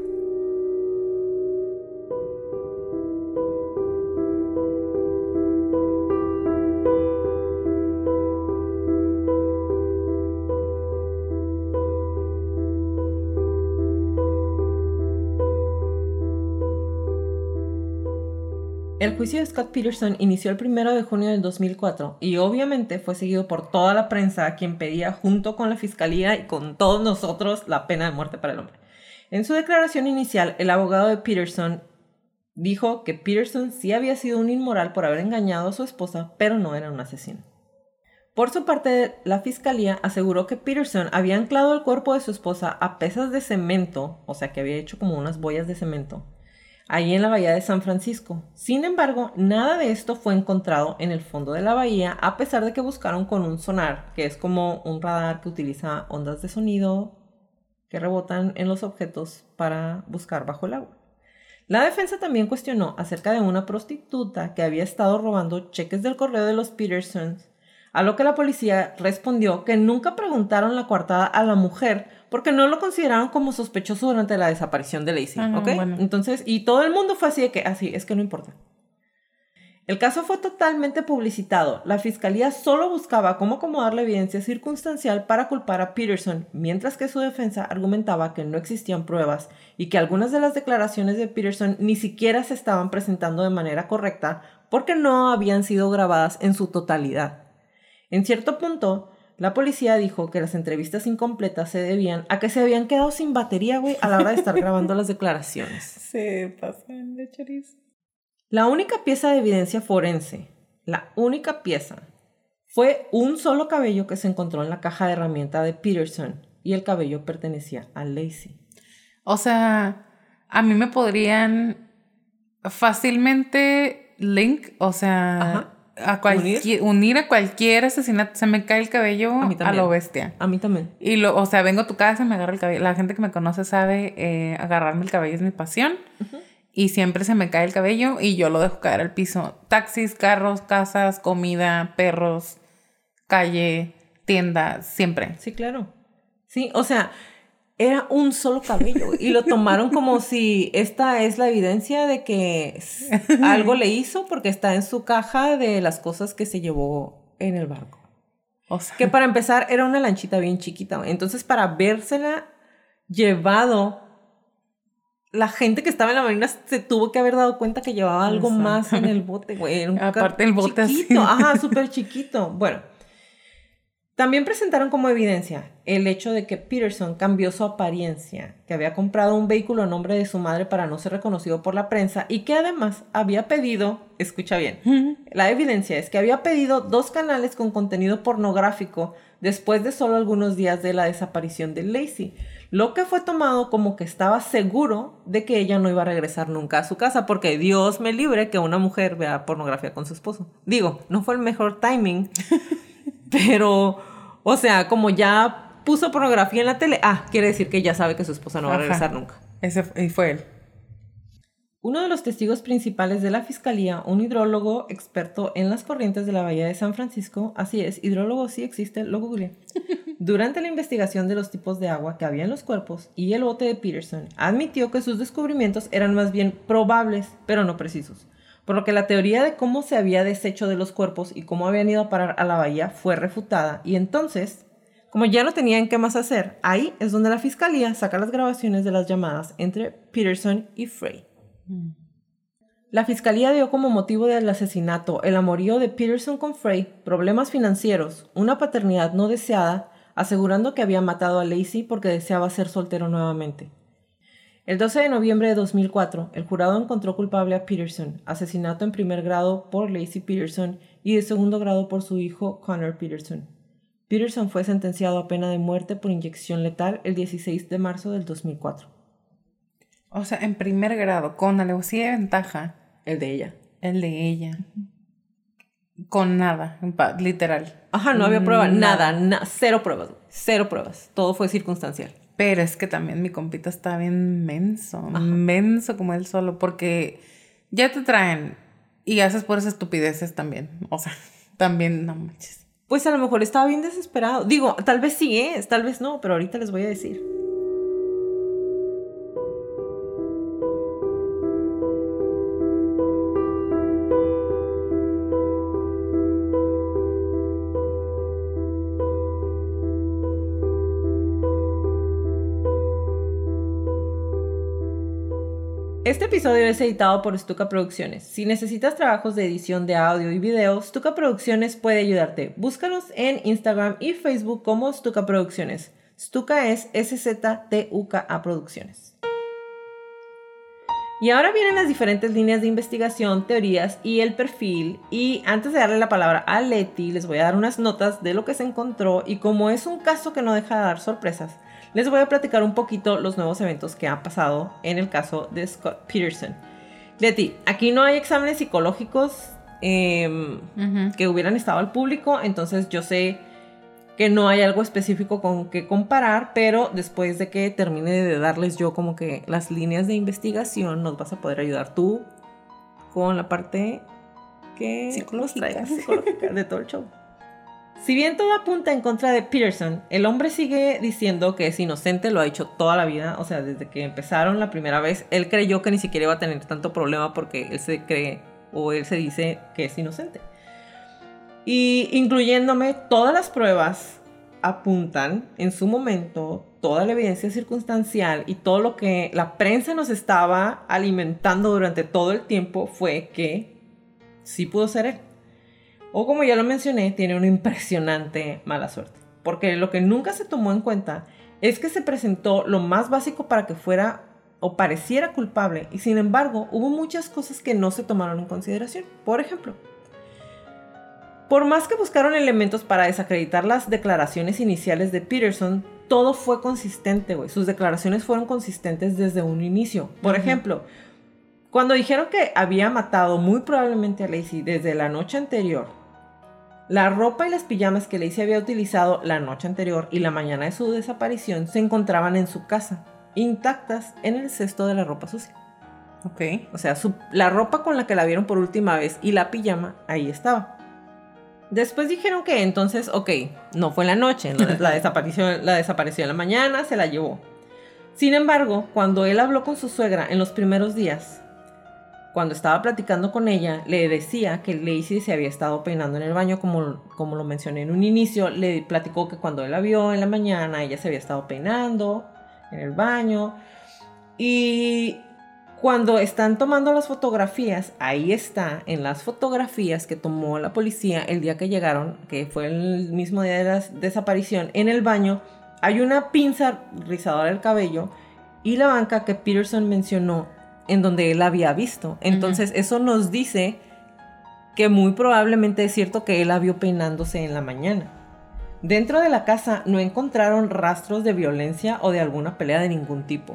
El juicio de Scott Peterson inició el 1 de junio del 2004 y obviamente fue seguido por toda la prensa, a quien pedía junto con la fiscalía y con todos nosotros la pena de muerte para el hombre. En su declaración inicial, el abogado de Peterson dijo que Peterson sí había sido un inmoral por haber engañado a su esposa, pero no era un asesino. Por su parte, la fiscalía aseguró que Peterson había anclado el cuerpo de su esposa a pesas de cemento, o sea que había hecho como unas boyas de cemento, ahí en la bahía de San Francisco. Sin embargo, nada de esto fue encontrado en el fondo de la bahía, a pesar de que buscaron con un sonar, que es como un radar que utiliza ondas de sonido que rebotan en los objetos para buscar bajo el agua. La defensa también cuestionó acerca de una prostituta que había estado robando cheques del correo de los Petersons, a lo que la policía respondió que nunca preguntaron la coartada a la mujer porque no lo consideraron como sospechoso durante la desaparición de Laci, ¿ok? Bueno. Entonces, y todo el mundo fue así de que, es que no importa. El caso fue totalmente publicitado. La fiscalía solo buscaba cómo acomodar la evidencia circunstancial para culpar a Peterson, mientras que su defensa argumentaba que no existían pruebas y que algunas de las declaraciones de Peterson ni siquiera se estaban presentando de manera correcta porque no habían sido grabadas en su totalidad. En cierto punto, la policía dijo que las entrevistas incompletas se debían a que se habían quedado sin batería, güey, a la hora de estar grabando las declaraciones. Se pasan de chorizo. La única pieza de evidencia forense, fue un solo cabello que se encontró en la caja de herramienta de Peterson, y el cabello pertenecía a Laci. O sea, a mí me podrían fácilmente unir a cualquier asesinato. Se me cae el cabello a lo bestia. A mí también. Y vengo a tu casa y me agarro el cabello. La gente que me conoce sabe agarrarme el cabello es mi pasión. Y siempre se me cae el cabello y yo lo dejo caer al piso. Taxis, carros, casas, comida, perros, calle, tienda, siempre. Sí, claro. Sí, o sea, era un solo cabello y lo tomaron como si esta es la evidencia de que algo le hizo porque está en su caja de las cosas que se llevó en el barco. O sea, que para empezar era una lanchita bien chiquita. Entonces, para habérsela llevado, la gente que estaba en la marina se tuvo que haber dado cuenta que llevaba algo más en el bote, güey. Era un aparte el bote chiquito. Así. Ajá, súper chiquito. Bueno, también presentaron como evidencia el hecho de que Peterson cambió su apariencia, que había comprado un vehículo a nombre de su madre para no ser reconocido por la prensa y que además había pedido, escucha bien, la evidencia es que había pedido 2 canales con contenido pornográfico después de solo algunos días de la desaparición de Laci, lo que fue tomado como que estaba seguro de que ella no iba a regresar nunca a su casa, porque Dios me libre que una mujer vea pornografía con su esposo. Digo, no fue el mejor timing, pero, o sea, como ya puso pornografía en la tele, quiere decir que ya sabe que su esposa no va a regresar nunca. Y fue él. Uno de los testigos principales de la fiscalía, un hidrólogo experto en las corrientes de la bahía de San Francisco, así es, hidrólogo sí existe, lo googleé. Durante la investigación de los tipos de agua que había en los cuerpos y el bote de Peterson, admitió que sus descubrimientos eran más bien probables, pero no precisos, por lo que la teoría de cómo se había deshecho de los cuerpos y cómo habían ido a parar a la bahía fue refutada, y entonces, como ya no tenían qué más hacer, ahí es donde la fiscalía saca las grabaciones de las llamadas entre Peterson y Frey. La fiscalía dio como motivo del asesinato el amorío de Peterson con Frey, problemas financieros, una paternidad no deseada, asegurando que había matado a Lacey porque deseaba ser soltero nuevamente. El 12 de noviembre de 2004, el jurado encontró culpable a Peterson, asesinato en primer grado por Lacey Peterson y de segundo grado por su hijo Connor Peterson. Peterson fue sentenciado a pena de muerte por inyección letal el 16 de marzo del 2004. O sea, en primer grado, con alevosía de ventaja. El de ella. El de ella. Con nada, literal. Ajá, no había prueba, nada, cero pruebas, cero pruebas. Todo fue circunstancial. Pero es que también mi compita está bien menso como él solo, porque ya te traen y haces por esas estupideces también. O sea, también no manches. Pues a lo mejor estaba bien desesperado. Digo, tal vez sí es, tal vez no, pero ahorita les voy a decir. Este episodio es editado por Stuka Producciones. Si necesitas trabajos de edición de audio y video, Stuka Producciones puede ayudarte. Búscanos en Instagram y Facebook como Stuka Producciones. Stuka es SZTUKA Producciones. Y ahora vienen las diferentes líneas de investigación, teorías y el perfil. Y antes de darle la palabra a Leti, les voy a dar unas notas de lo que se encontró. Y como es un caso que no deja de dar sorpresas, les voy a platicar un poquito los nuevos eventos que han pasado en el caso de Scott Peterson. Leti, aquí no hay exámenes psicológicos que hubieran estado al público, entonces yo sé que no hay algo específico con que comparar, pero después de que termine de darles yo como que las líneas de investigación, nos vas a poder ayudar tú con la parte que psicológica de todo el show. Si bien todo apunta en contra de Peterson, el hombre sigue diciendo que es inocente, lo ha dicho toda la vida, o sea, desde que empezaron la primera vez, él creyó que ni siquiera iba a tener tanto problema porque él se cree o él se dice que es inocente. Y incluyéndome, todas las pruebas apuntan en su momento, toda la evidencia circunstancial y todo lo que la prensa nos estaba alimentando durante todo el tiempo fue que sí pudo ser él. O como ya lo mencioné, tiene una impresionante mala suerte. Porque lo que nunca se tomó en cuenta es que se presentó lo más básico para que fuera o pareciera culpable. Y sin embargo, hubo muchas cosas que no se tomaron en consideración. Por ejemplo, por más que buscaron elementos para desacreditar las declaraciones iniciales de Peterson, todo fue consistente, güey. Sus declaraciones fueron consistentes desde un inicio. Por ejemplo, cuando dijeron que había matado muy probablemente a Lacey desde la noche anterior, la ropa y las pijamas que Lacey había utilizado la noche anterior y la mañana de su desaparición se encontraban en su casa, intactas en el cesto de la ropa sucia. Ok. O sea, la ropa con la que la vieron por última vez y la pijama ahí estaba. Después dijeron que entonces, no fue en la noche, la desapareció en la mañana, se la llevó. Sin embargo, cuando él habló con su suegra en los primeros días, cuando estaba platicando con ella, le decía que Lacey se había estado peinando en el baño, como lo mencioné en un inicio. Le platicó que cuando él la vio en la mañana, ella se había estado peinando en el baño. Y cuando están tomando las fotografías, ahí está, en las fotografías que tomó la policía el día que llegaron, que fue el mismo día de la desaparición, en el baño hay una pinza rizadora del cabello y la banca que Peterson mencionó en donde él había visto. Entonces, eso nos dice que muy probablemente es cierto que él la vio peinándose en la mañana. Dentro de la casa no encontraron rastros de violencia o de alguna pelea de ningún tipo.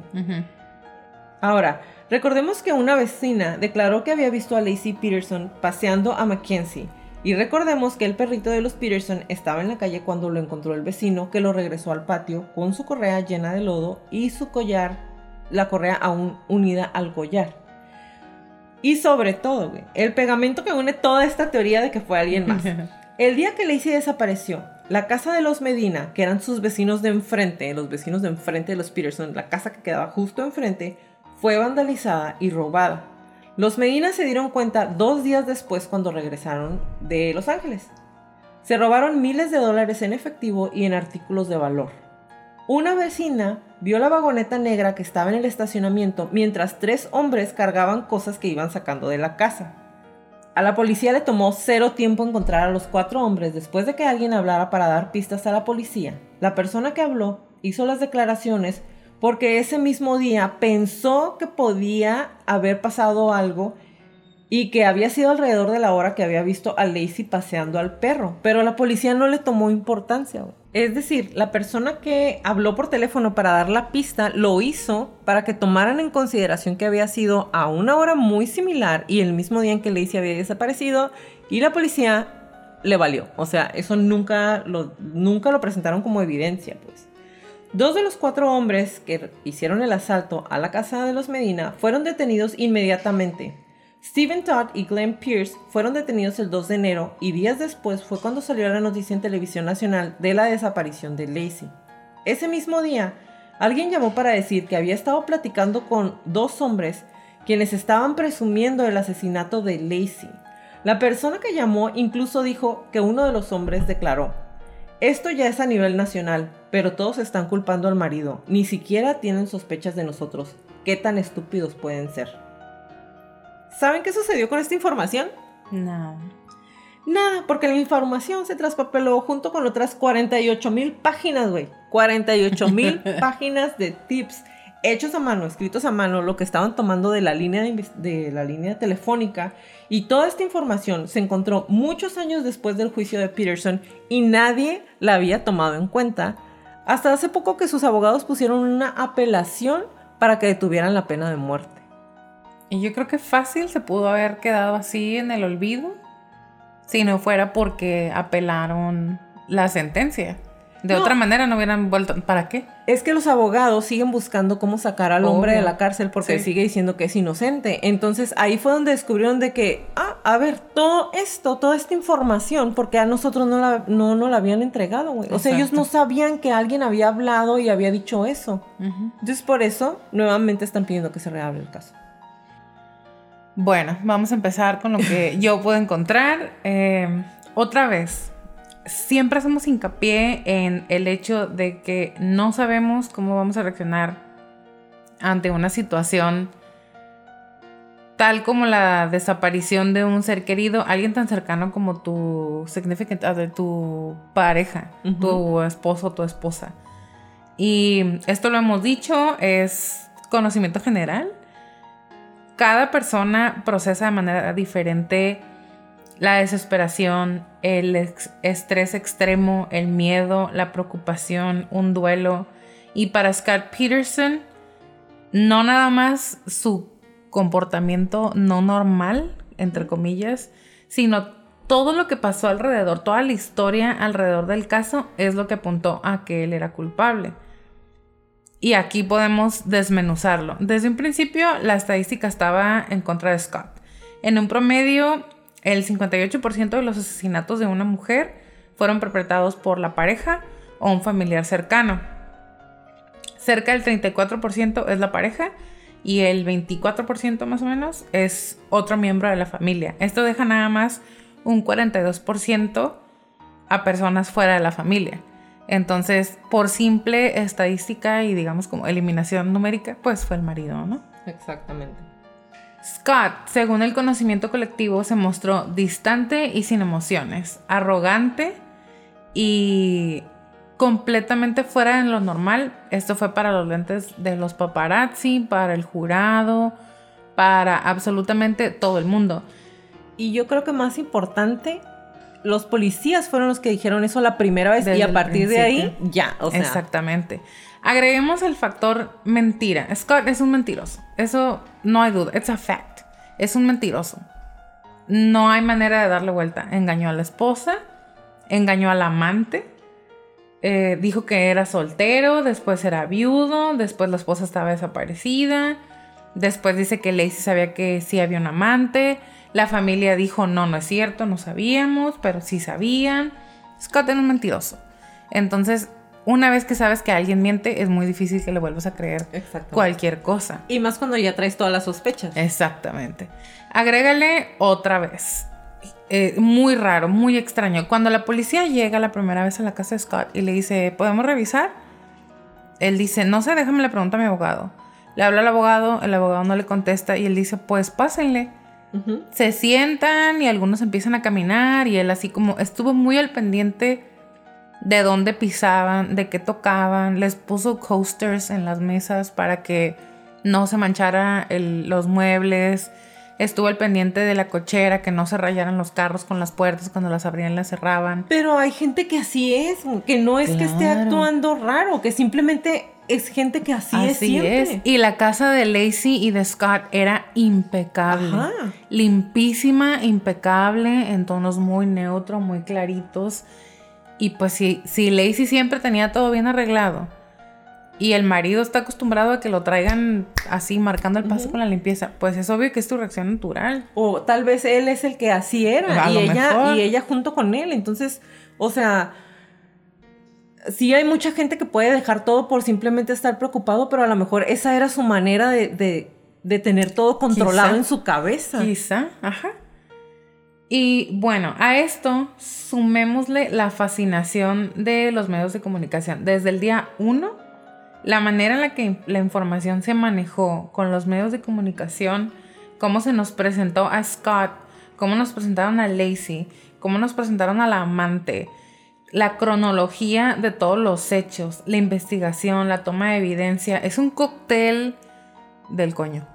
Ahora, recordemos que una vecina declaró que había visto a Laci Peterson paseando a Mackenzie. Y recordemos que el perrito de los Peterson estaba en la calle cuando lo encontró el vecino, que lo regresó al patio con su correa llena de lodo y su collar, la correa aún unida al collar. Y sobre todo, el pegamento que une toda esta teoría de que fue alguien más. El día que Laci desapareció, la casa de los Medina, que eran sus vecinos de enfrente, los vecinos de enfrente de los Peterson, la casa que quedaba justo enfrente, fue vandalizada y robada. Los Medina se dieron cuenta 2 días después cuando regresaron de Los Ángeles. Se robaron miles de dólares en efectivo y en artículos de valor. Una vecina vio la vagoneta negra que estaba en el estacionamiento mientras 3 hombres cargaban cosas que iban sacando de la casa. A la policía le tomó 0 tiempo encontrar a los 4 hombres después de que alguien hablara para dar pistas a la policía. La persona que habló hizo las declaraciones porque ese mismo día pensó que podía haber pasado algo y que había sido alrededor de la hora que había visto a Laci paseando al perro, pero la policía no le tomó importancia. Es decir, la persona que habló por teléfono para dar la pista lo hizo para que tomaran en consideración que había sido a una hora muy similar y el mismo día en que Laci había desaparecido, y la policía le valió. O sea, eso nunca lo presentaron como evidencia, pues. 2 de los 4 hombres que hicieron el asalto a la casa de los Medina fueron detenidos inmediatamente. Stephen Todd y Glenn Pierce fueron detenidos el 2 de enero y días después fue cuando salió la noticia en televisión nacional de la desaparición de Laci. Ese mismo día, alguien llamó para decir que había estado platicando con 2 hombres quienes estaban presumiendo el asesinato de Laci. La persona que llamó incluso dijo que uno de los hombres declaró: "Esto ya es a nivel nacional, pero todos están culpando al marido. Ni siquiera tienen sospechas de nosotros. ¿Qué tan estúpidos pueden ser?". ¿Saben qué sucedió con esta información? No. Nada, porque la información se traspapeló junto con otras 48,000 páginas, güey. 48,000 páginas de tips hechos a mano, escritos a mano, lo que estaban tomando de la línea telefónica. Y toda esta información se encontró muchos años después del juicio de Peterson y nadie la había tomado en cuenta. Hasta hace poco que sus abogados pusieron una apelación para que detuvieran la pena de muerte. Y yo creo que fácil se pudo haber quedado así en el olvido si no fuera porque apelaron la sentencia. De otra manera no hubieran vuelto. ¿Para qué? Es que los abogados siguen buscando cómo sacar al hombre de la cárcel porque sigue diciendo que es inocente. Entonces ahí fue donde descubrieron de que, a ver, toda esta información, porque a nosotros no la habían entregado, güey. O sea, ellos no sabían que alguien había hablado y había dicho eso. Entonces por eso nuevamente están pidiendo que se reabra el caso. Bueno, vamos a empezar con lo que yo puedo encontrar. Otra vez, siempre hacemos hincapié en el hecho de que no sabemos cómo vamos a reaccionar ante una situación tal como la desaparición de un ser querido, alguien tan cercano como tu significant other, tu pareja, tu esposo o tu esposa. Y esto lo hemos dicho, es conocimiento general. Cada persona procesa de manera diferente la desesperación, el estrés extremo, el miedo, la preocupación, un duelo. Y para Scott Peterson, no nada más su comportamiento no normal, entre comillas, sino todo lo que pasó alrededor, toda la historia alrededor del caso es lo que apuntó a que él era culpable. Y aquí podemos desmenuzarlo. Desde un principio, la estadística estaba en contra de Scott. En un promedio, el 58% de los asesinatos de una mujer fueron perpetrados por la pareja o un familiar cercano. Cerca del 34% es la pareja y el 24% más o menos es otro miembro de la familia. Esto deja nada más un 42% a personas fuera de la familia. Entonces, por simple estadística y digamos como eliminación numérica, pues fue el marido, ¿no? Exactamente. Scott, según el conocimiento colectivo, se mostró distante y sin emociones, arrogante y completamente fuera de lo normal. Esto fue para los lentes de los paparazzi, para el jurado, para absolutamente todo el mundo. Y yo creo que más importante, los policías fueron los que dijeron eso la primera vez y a partir de ahí, ya, o sea. Exactamente. Agreguemos el factor mentira. Scott es un mentiroso. Eso no hay duda. It's a fact. Es un mentiroso. No hay manera de darle vuelta. Engañó a la esposa, engañó al amante, dijo que era soltero, después era viudo, después la esposa estaba desaparecida, después dice que Lacey sabía que sí había un amante, la familia dijo no es cierto, no sabíamos, pero sí sabían. Scott era un mentiroso. Entonces, una vez que sabes que alguien miente, es muy difícil que le vuelvas a creer cualquier cosa. Y más cuando ya traes todas las sospechas. Exactamente. Agrégale otra vez. Muy raro, muy extraño. Cuando la policía llega la primera vez a la casa de Scott y le dice, ¿podemos revisar? Él dice, no sé, déjame le pregunto a mi abogado. Le habla al abogado, el abogado no le contesta y él dice, pues pásenle. Uh-huh. Se sientan y algunos empiezan a caminar y él así como estuvo muy al pendiente de dónde pisaban, de qué tocaban. Les puso coasters en las mesas para que no se manchara los muebles. Estuvo al pendiente de la cochera, que no se rayaran los carros con las puertas cuando las abrían y las cerraban. Pero hay gente que así es, que no es que esté actuando raro, que simplemente es gente que así es siempre. Es. Y la casa de Lacey y de Scott era impecable. Ajá. Limpísima, impecable, en tonos muy neutros, muy claritos. Y pues si Lacey siempre tenía todo bien arreglado y el marido está acostumbrado a que lo traigan así marcando el paso con la limpieza, pues es obvio que es tu reacción natural. O tal vez él es el que así era y ella junto con él. Entonces, o sea, sí hay mucha gente que puede dejar todo por simplemente estar preocupado, pero a lo mejor esa era su manera de tener todo controlado en su cabeza. Quizá, ajá. Y bueno, a esto sumémosle la fascinación de los medios de comunicación. Desde el día 1, la manera en la que la información se manejó con los medios de comunicación, cómo se nos presentó a Scott, cómo nos presentaron a Lacey, cómo nos presentaron a la amante, la cronología de todos los hechos, la investigación, la toma de evidencia, es un cóctel del coño.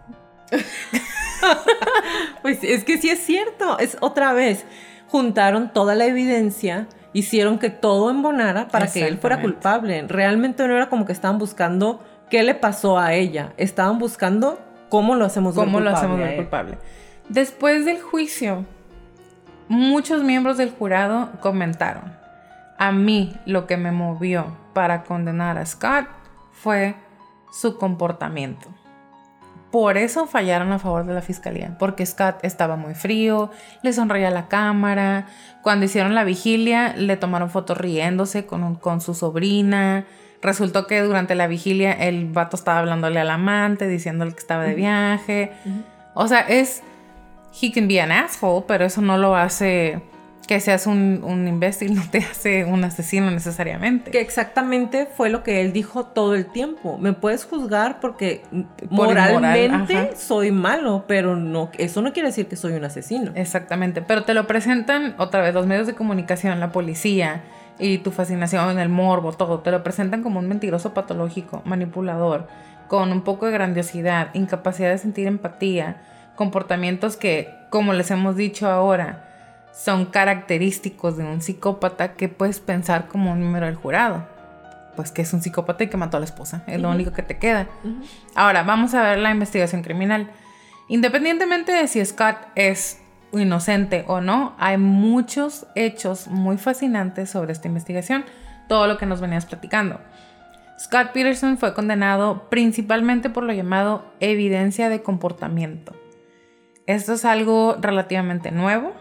Pues es que sí es cierto, es otra vez, juntaron toda la evidencia, hicieron que todo embonara para que él fuera culpable. Realmente no era como que estaban buscando qué le pasó a ella, estaban buscando cómo lo hacemos ver culpable. Después del juicio, muchos miembros del jurado comentaron, a mí lo que me movió para condenar a Scott fue su comportamiento. Por eso fallaron a favor de la fiscalía, porque Scott estaba muy frío, le sonreía a la cámara. Cuando hicieron la vigilia, le tomaron fotos riéndose con su sobrina. Resultó que durante la vigilia el vato estaba hablándole al amante, diciéndole que estaba de viaje. Uh-huh. O sea, he can be an asshole, pero eso no lo hace que seas un imbécil, no te hace un asesino necesariamente. Que exactamente fue lo que él dijo todo el tiempo. Me puedes juzgar porque moralmente soy malo, pero no, eso no quiere decir que soy un asesino. Exactamente, pero te lo presentan otra vez los medios de comunicación, la policía y tu fascinación, el morbo, todo. Te lo presentan como un mentiroso patológico, manipulador, con un poco de grandiosidad, incapacidad de sentir empatía, comportamientos que, como les hemos dicho ahora, son característicos de un psicópata que puedes pensar como un miembro del jurado. Pues que es un psicópata y que mató a la esposa. Es lo único que te queda. Uh-huh. Ahora, vamos a ver la investigación criminal. Independientemente de si Scott es inocente o no, hay muchos hechos muy fascinantes sobre esta investigación. Todo lo que nos venías platicando. Scott Peterson fue condenado principalmente por lo llamado evidencia de comportamiento. Esto es algo relativamente nuevo.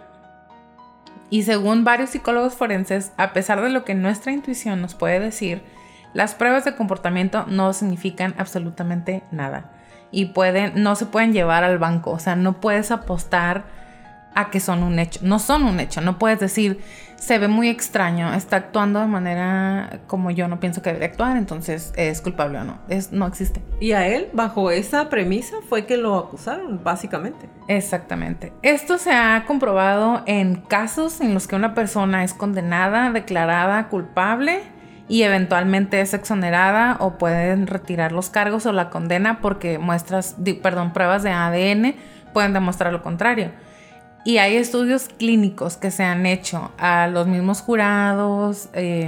Y según varios psicólogos forenses, a pesar de lo que nuestra intuición nos puede decir, las pruebas de comportamiento no significan absolutamente nada. Y no se pueden llevar al banco. O sea, no puedes apostar a que son un hecho. No son un hecho. No puedes decir, se ve muy extraño, está actuando de manera como yo no pienso que debería actuar, entonces es culpable o no. No existe. Y a él, bajo esa premisa, fue que lo acusaron, básicamente. Exactamente. Esto se ha comprobado en casos en los que una persona es condenada, declarada culpable y eventualmente es exonerada o pueden retirar los cargos o la condena porque pruebas de ADN pueden demostrar lo contrario. Y hay estudios clínicos que se han hecho a los mismos jurados,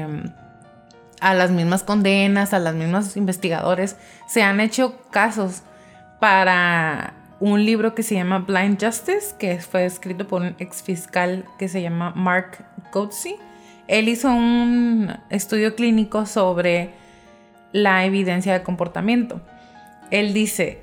a las mismas condenas, a los mismos investigadores. Se han hecho casos para un libro que se llama Blind Justice, que fue escrito por un ex fiscal que se llama Mark Coetzee. Él hizo un estudio clínico sobre la evidencia de comportamiento. Él dice,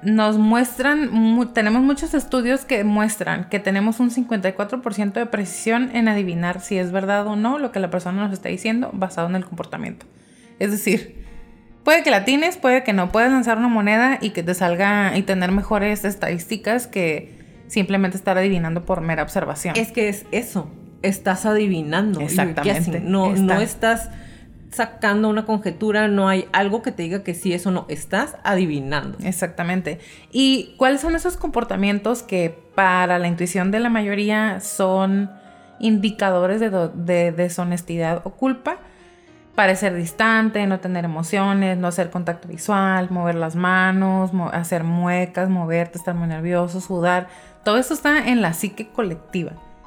tenemos muchos estudios que muestran que tenemos un 54% de precisión en adivinar si es verdad o no lo que la persona nos está diciendo basado en el comportamiento. Es decir, puede que la tienes, puede que no. Puedes lanzar una moneda y que te salga y tener mejores estadísticas que simplemente estar adivinando por mera observación. Es que es eso, estás adivinando. Exactamente. No estás sacando una conjetura, no hay algo que te diga que sí, eso no, estás adivinando. Exactamente. ¿Y cuáles son esos comportamientos que para la intuición de la mayoría son indicadores de deshonestidad o culpa? Parecer distante, no tener emociones, no hacer contacto visual, mover las manos, hacer muecas, moverte, estar muy nervioso, sudar. Todo eso está en la psique colectiva.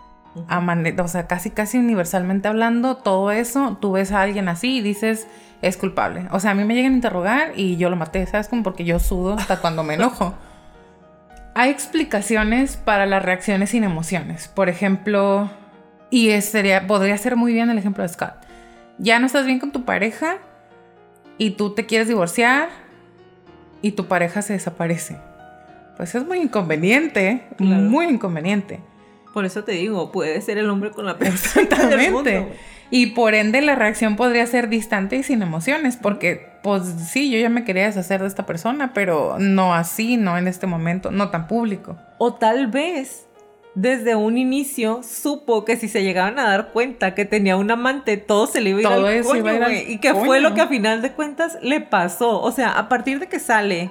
O sea, casi universalmente hablando, todo eso, tú ves a alguien así y dices, es culpable. O sea, a mí me llegan a interrogar y yo lo maté, ¿sabes? Como porque yo sudo hasta cuando me enojo. Hay explicaciones para las reacciones sin emociones. Por ejemplo, podría ser muy bien el ejemplo de Scott. Ya no estás bien con tu pareja y tú te quieres divorciar y tu pareja se desaparece. Pues es muy inconveniente, claro. Muy inconveniente. Por eso te digo, puede ser el hombre con la persona del mundo. Y por ende la reacción podría ser distante y sin emociones, porque pues sí, yo ya me quería deshacer de esta persona, pero no así, no en este momento, no tan público. O tal vez desde un inicio supo que si se llegaban a dar cuenta que tenía un amante, todo se le iba a ir al coño, güey. Y que fue lo que a final de cuentas le pasó. O sea, a partir de que sale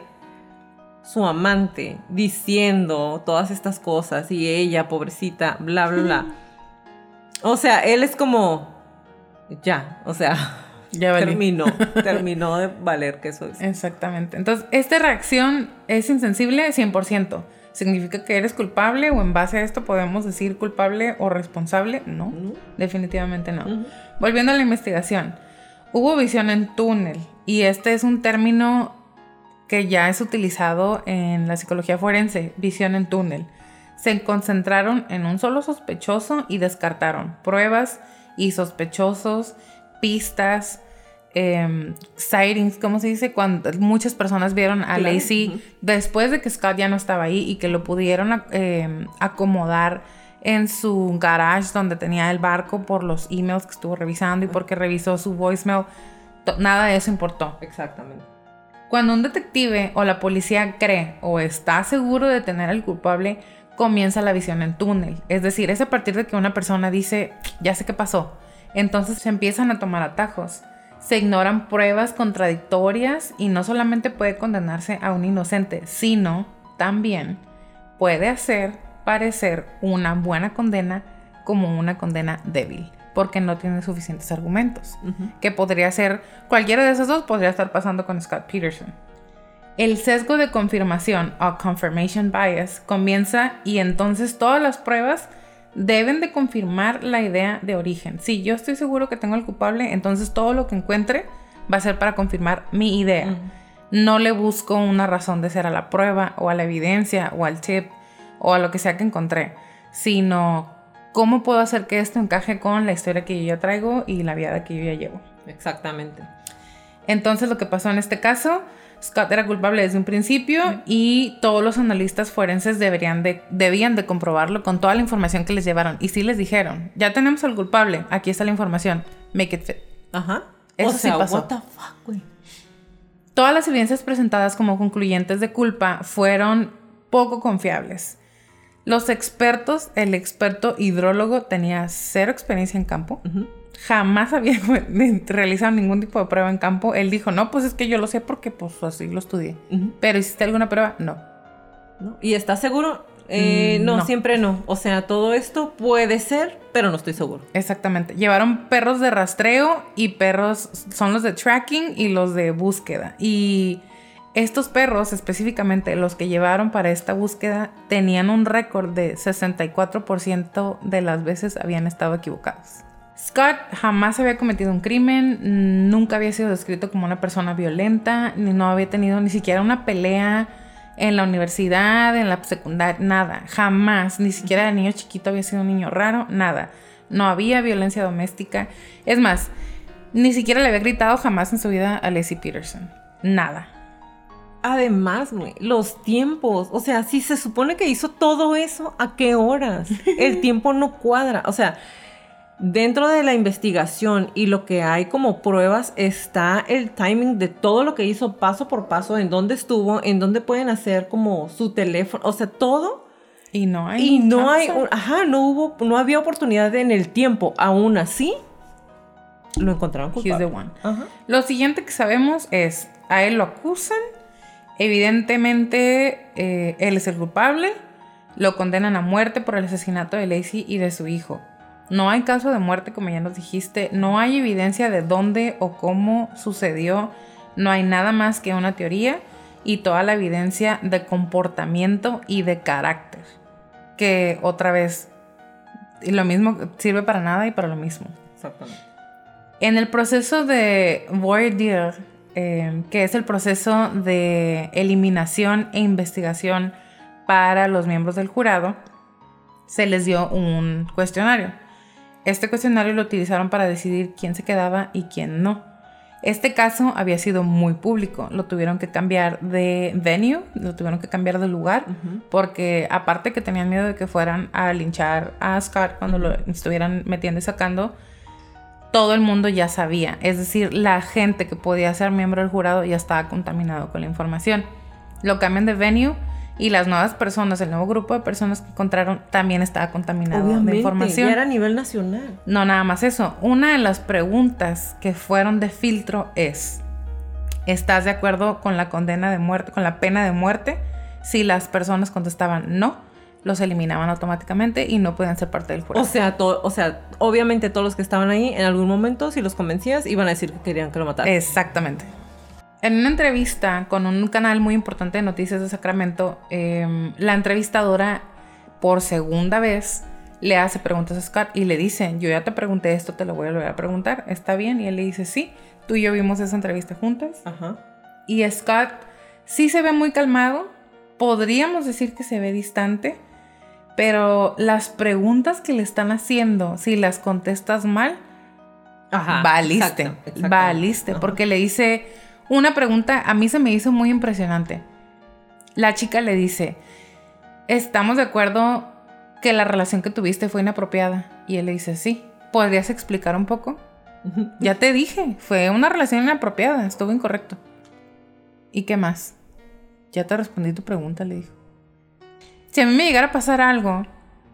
su amante diciendo todas estas cosas y ella, pobrecita, bla, bla, bla. O sea, él es como, ya, o sea, ya terminó de valer que eso es. Exactamente. Entonces, esta reacción es insensible 100%. ¿Significa que eres culpable o en base a esto podemos decir culpable o responsable? No, definitivamente no. Volviendo a la investigación, hubo visión en túnel y este es un término que ya es utilizado en la psicología forense, visión en túnel. Se concentraron en un solo sospechoso y descartaron pruebas y sospechosos, pistas, sightings, ¿cómo se dice? Cuando muchas personas vieron a Laci después de que Scott ya no estaba ahí y que lo pudieron acomodar en su garage donde tenía el barco por los emails que estuvo revisando y porque revisó su voicemail. Nada de eso importó. Exactamente. Cuando un detective o la policía cree o está seguro de tener al culpable, comienza la visión en túnel. Es decir, es a partir de que una persona dice, ya sé qué pasó. Entonces se empiezan a tomar atajos. Se ignoran pruebas contradictorias y no solamente puede condenarse a un inocente, sino también puede hacer parecer una buena condena como una condena débil, porque no tiene suficientes argumentos. Que podría ser, cualquiera de esos dos podría estar pasando con Scott Peterson. El sesgo de confirmación o confirmation bias comienza y entonces todas las pruebas deben de confirmar la idea de origen. Si yo estoy seguro que tengo al culpable, entonces todo lo que encuentre va a ser para confirmar mi idea. No le busco una razón de ser a la prueba o a la evidencia o al tip o a lo que sea que encontré, sino cómo puedo hacer que esto encaje con la historia que yo ya traigo y la vida que yo ya llevo. Exactamente. Entonces lo que pasó en este caso, Scott era culpable desde un principio y todos los analistas forenses debían de comprobarlo con toda la información que les llevaron. Y sí les dijeron, ya tenemos al culpable, aquí está la información, make it fit. Ajá. Eso sí pasó. What the fuck, güey. Todas las evidencias presentadas como concluyentes de culpa fueron poco confiables. Los expertos, el experto hidrólogo tenía 0 experiencia en campo. Jamás había realizado ningún tipo de prueba en campo. Él dijo, no, pues es que yo lo sé porque pues así lo estudié. Pero ¿hiciste alguna prueba? No. ¿Y estás seguro? No, siempre no. O sea, todo esto puede ser, pero no estoy seguro. Exactamente. Llevaron perros de rastreo y perros, son los de tracking y los de búsqueda. Y estos perros, específicamente los que llevaron para esta búsqueda, tenían un récord de 64% de las veces habían estado equivocados. Scott jamás había cometido un crimen, nunca había sido descrito como una persona violenta, no había tenido ni siquiera una pelea en la universidad, en la secundaria, nada, jamás, ni siquiera de niño chiquito había sido un niño raro, nada. No había violencia doméstica. Es más, ni siquiera le había gritado jamás en su vida a Laci Peterson. Nada. Además, los tiempos, o sea, si se supone que hizo todo eso, ¿a qué horas? El tiempo no cuadra, o sea, dentro de la investigación y lo que hay como pruebas está el timing de todo lo que hizo paso por paso, en dónde estuvo, en dónde pueden hacer como su teléfono, o sea, todo. Y no hay. Y no hay, no había oportunidad en el tiempo. Aún así, lo encontraron culpable. He's the one. Lo siguiente que sabemos es, a él lo acusan, evidentemente él es el culpable, lo condenan a muerte por el asesinato de Laci y de su hijo. No hay caso de muerte, como ya nos dijiste, no hay evidencia de dónde o cómo sucedió, no hay nada más que una teoría y toda la evidencia de comportamiento y de carácter. Que otra vez, lo mismo sirve para nada y para lo mismo. Exactamente. En el proceso de voir dire, que es el proceso de eliminación e investigación para los miembros del jurado, se les dio un cuestionario. Este cuestionario lo utilizaron para decidir quién se quedaba y quién no. Este caso había sido muy público, lo tuvieron que cambiar de venue, lo tuvieron que cambiar de lugar, porque aparte que tenían miedo de que fueran a linchar a Scott cuando lo estuvieran metiendo y sacando, todo el mundo ya sabía. Es decir, la gente que podía ser miembro del jurado ya estaba contaminado con la información. Lo cambian de venue y las nuevas personas, el nuevo grupo de personas que encontraron también estaba contaminado. Obviamente, de información. Ya era a nivel nacional. No, nada más eso. Una de las preguntas que fueron de filtro es: ¿estás de acuerdo con la condena de muerte, con la pena de muerte? Si las personas contestaban no, los eliminaban automáticamente y no podían ser parte del jurado. O sea, obviamente todos los que estaban ahí, en algún momento, si los convencías, iban a decir que querían que lo mataran. Exactamente. En una entrevista con un canal muy importante de noticias de Sacramento, la entrevistadora, por segunda vez, le hace preguntas a Scott y le dice: yo ya te pregunté esto, te lo voy a volver a preguntar, ¿está bien? Y él le dice: sí, tú y yo vimos esa entrevista juntas. Ajá. Y Scott sí se ve muy calmado, podríamos decir que se ve distante, pero las preguntas que le están haciendo, si las contestas mal, valiste, exacto. porque le dice una pregunta, a mí se me hizo muy impresionante. La chica le dice: ¿estamos de acuerdo que la relación que tuviste fue inapropiada? Y él le dice: sí. ¿Podrías explicar un poco? Ya te dije, fue una relación inapropiada, estuvo incorrecto. ¿Y qué más? Ya te respondí tu pregunta, le dijo. Si a mí me llegara a pasar algo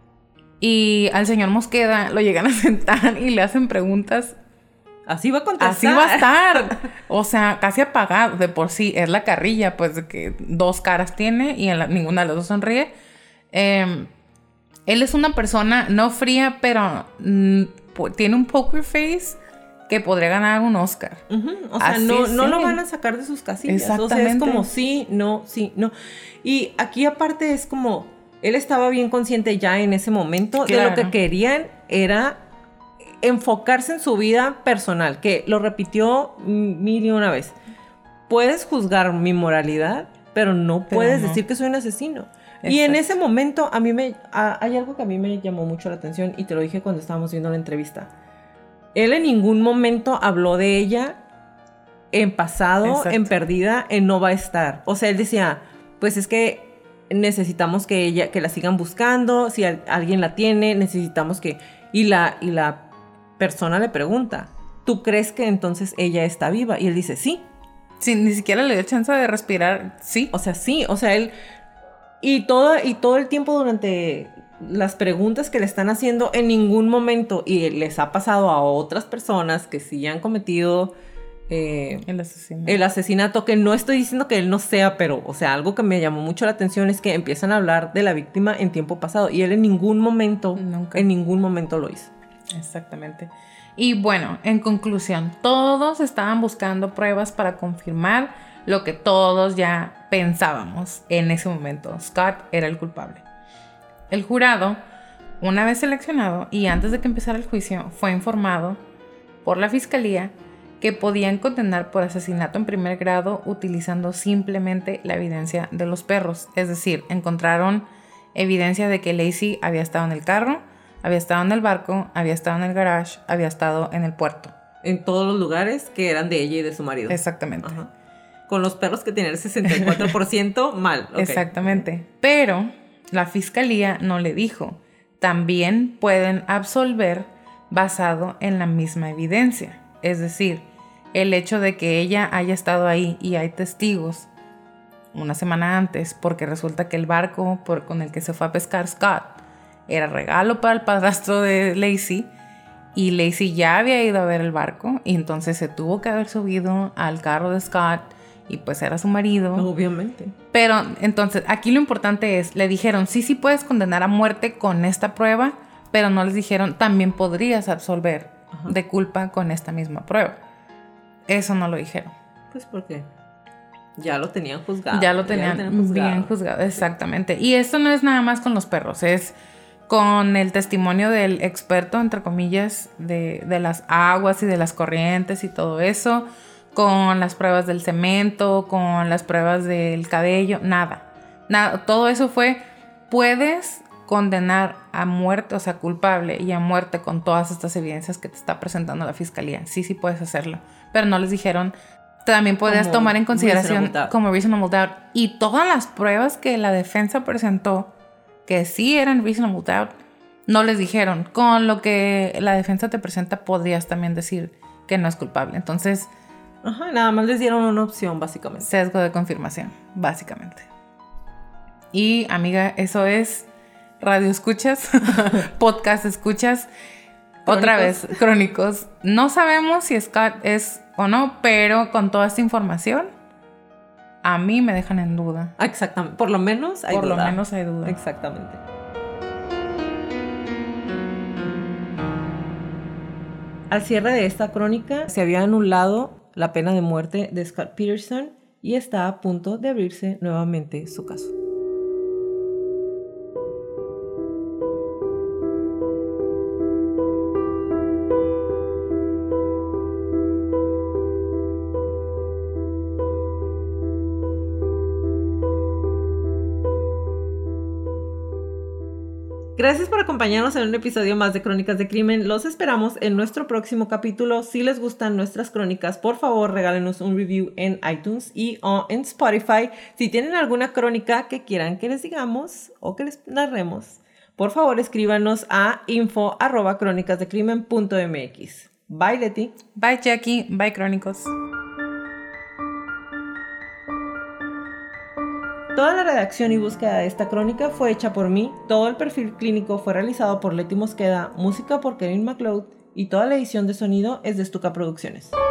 y al señor Mosqueda lo llegan a sentar y le hacen preguntas, así va a contestar. Así va a estar. O sea, casi apagado. De por sí es la carrilla, pues, de que dos caras tiene y ninguna de las dos sonríe. Él es una persona no fría, pero tiene un poker face que podría ganar un Oscar. O sea, no lo van a sacar de sus casillas. Exactamente. O sea, es como sí, no. Y aquí aparte es como, él estaba bien consciente ya en ese momento de lo que querían era enfocarse en su vida personal, que lo repitió mil y una vez. Puedes juzgar mi moralidad, pero no puedes decir que soy un asesino. Exacto. Y en ese momento hay algo que a mí me llamó mucho la atención y te lo dije cuando estábamos viendo la entrevista. Él en ningún momento habló de ella en pasado, exacto, en perdida, en no va a estar. O sea, él decía, pues es que necesitamos que la sigan buscando, si alguien la tiene, necesitamos que... Y la persona le pregunta, ¿tú crees que entonces ella está viva? Y él dice, sí. Sí, ni siquiera le dio chance de respirar, sí. O sea, sí, o sea, él... Y todo el tiempo durante las preguntas que le están haciendo, en ningún momento, y les ha pasado a otras personas que sí han cometido el asesinato, que no estoy diciendo que él no sea, pero, o sea, algo que me llamó mucho la atención es que empiezan a hablar de la víctima en tiempo pasado, y él en ningún momento lo hizo. Exactamente. Y bueno, en conclusión, todos estaban buscando pruebas para confirmar lo que todos ya pensábamos en ese momento. Scott era el culpable. El jurado, una vez seleccionado y antes de que empezara el juicio, fue informado por la fiscalía que podían condenar por asesinato en primer grado utilizando simplemente la evidencia de los perros. Es decir, encontraron evidencia de que Lacey había estado en el carro, había estado en el barco, había estado en el garage, había estado en el puerto. En todos los lugares que eran de ella y de su marido. Exactamente. Ajá. Con los perros que tenían el 64% mal. Okay. Exactamente. Pero la fiscalía no le dijo. También pueden absolver basado en la misma evidencia. Es decir, el hecho de que ella haya estado ahí y hay testigos una semana antes, porque resulta que el barco con el que se fue a pescar Scott era regalo para el padrastro de Lacey, y Lacey ya había ido a ver el barco y entonces se tuvo que haber subido al carro de Scott y pues era su marido. Obviamente. Pero entonces aquí lo importante es, le dijeron sí puedes condenar a muerte con esta prueba, pero no les dijeron también podrías absolver de culpa con esta misma prueba. Eso no lo dijeron. Pues porque ya lo tenían juzgado. Ya lo tenían bien juzgado, exactamente. Y esto no es nada más con los perros, es con el testimonio del experto, entre comillas, de las aguas y de las corrientes y todo eso, con las pruebas del cemento, con las pruebas del cabello, nada, todo eso fue, puedes condenar a muerte, o sea, culpable y a muerte con todas estas evidencias que te está presentando la fiscalía, sí puedes hacerlo, pero no les dijeron, también podías tomar en consideración como reasonable doubt, y todas las pruebas que la defensa presentó que sí eran reasonable doubt, no les dijeron, con lo que la defensa te presenta podrías también decir que no es culpable. Entonces, nada más les dieron una opción, básicamente. Sesgo de confirmación, básicamente. Y amiga, eso es radio escuchas, podcast escuchas, otra vez, crónicos. No sabemos si Scott es o no, pero con toda esta información a mí me dejan en duda. Exactamente. Por lo menos hay duda. Por lo menos hay duda. Exactamente. Al cierre de esta crónica, se había anulado la pena de muerte de Scott Peterson y está a punto de abrirse nuevamente su caso. Gracias por acompañarnos en un episodio más de Crónicas de Crimen. Los esperamos en nuestro próximo capítulo. Si les gustan nuestras crónicas, por favor, regálenos un review en iTunes y en Spotify. Si tienen alguna crónica que quieran que les digamos o que les narremos, por favor, escríbanos a info@cronicasdecrimen.mx. Bye, Leti. Bye, Jackie. Bye, Crónicos. Toda la redacción y búsqueda de esta crónica fue hecha por mí, todo el perfil clínico fue realizado por Leti Mosqueda, música por Kevin MacLeod y toda la edición de sonido es de Stuka Producciones.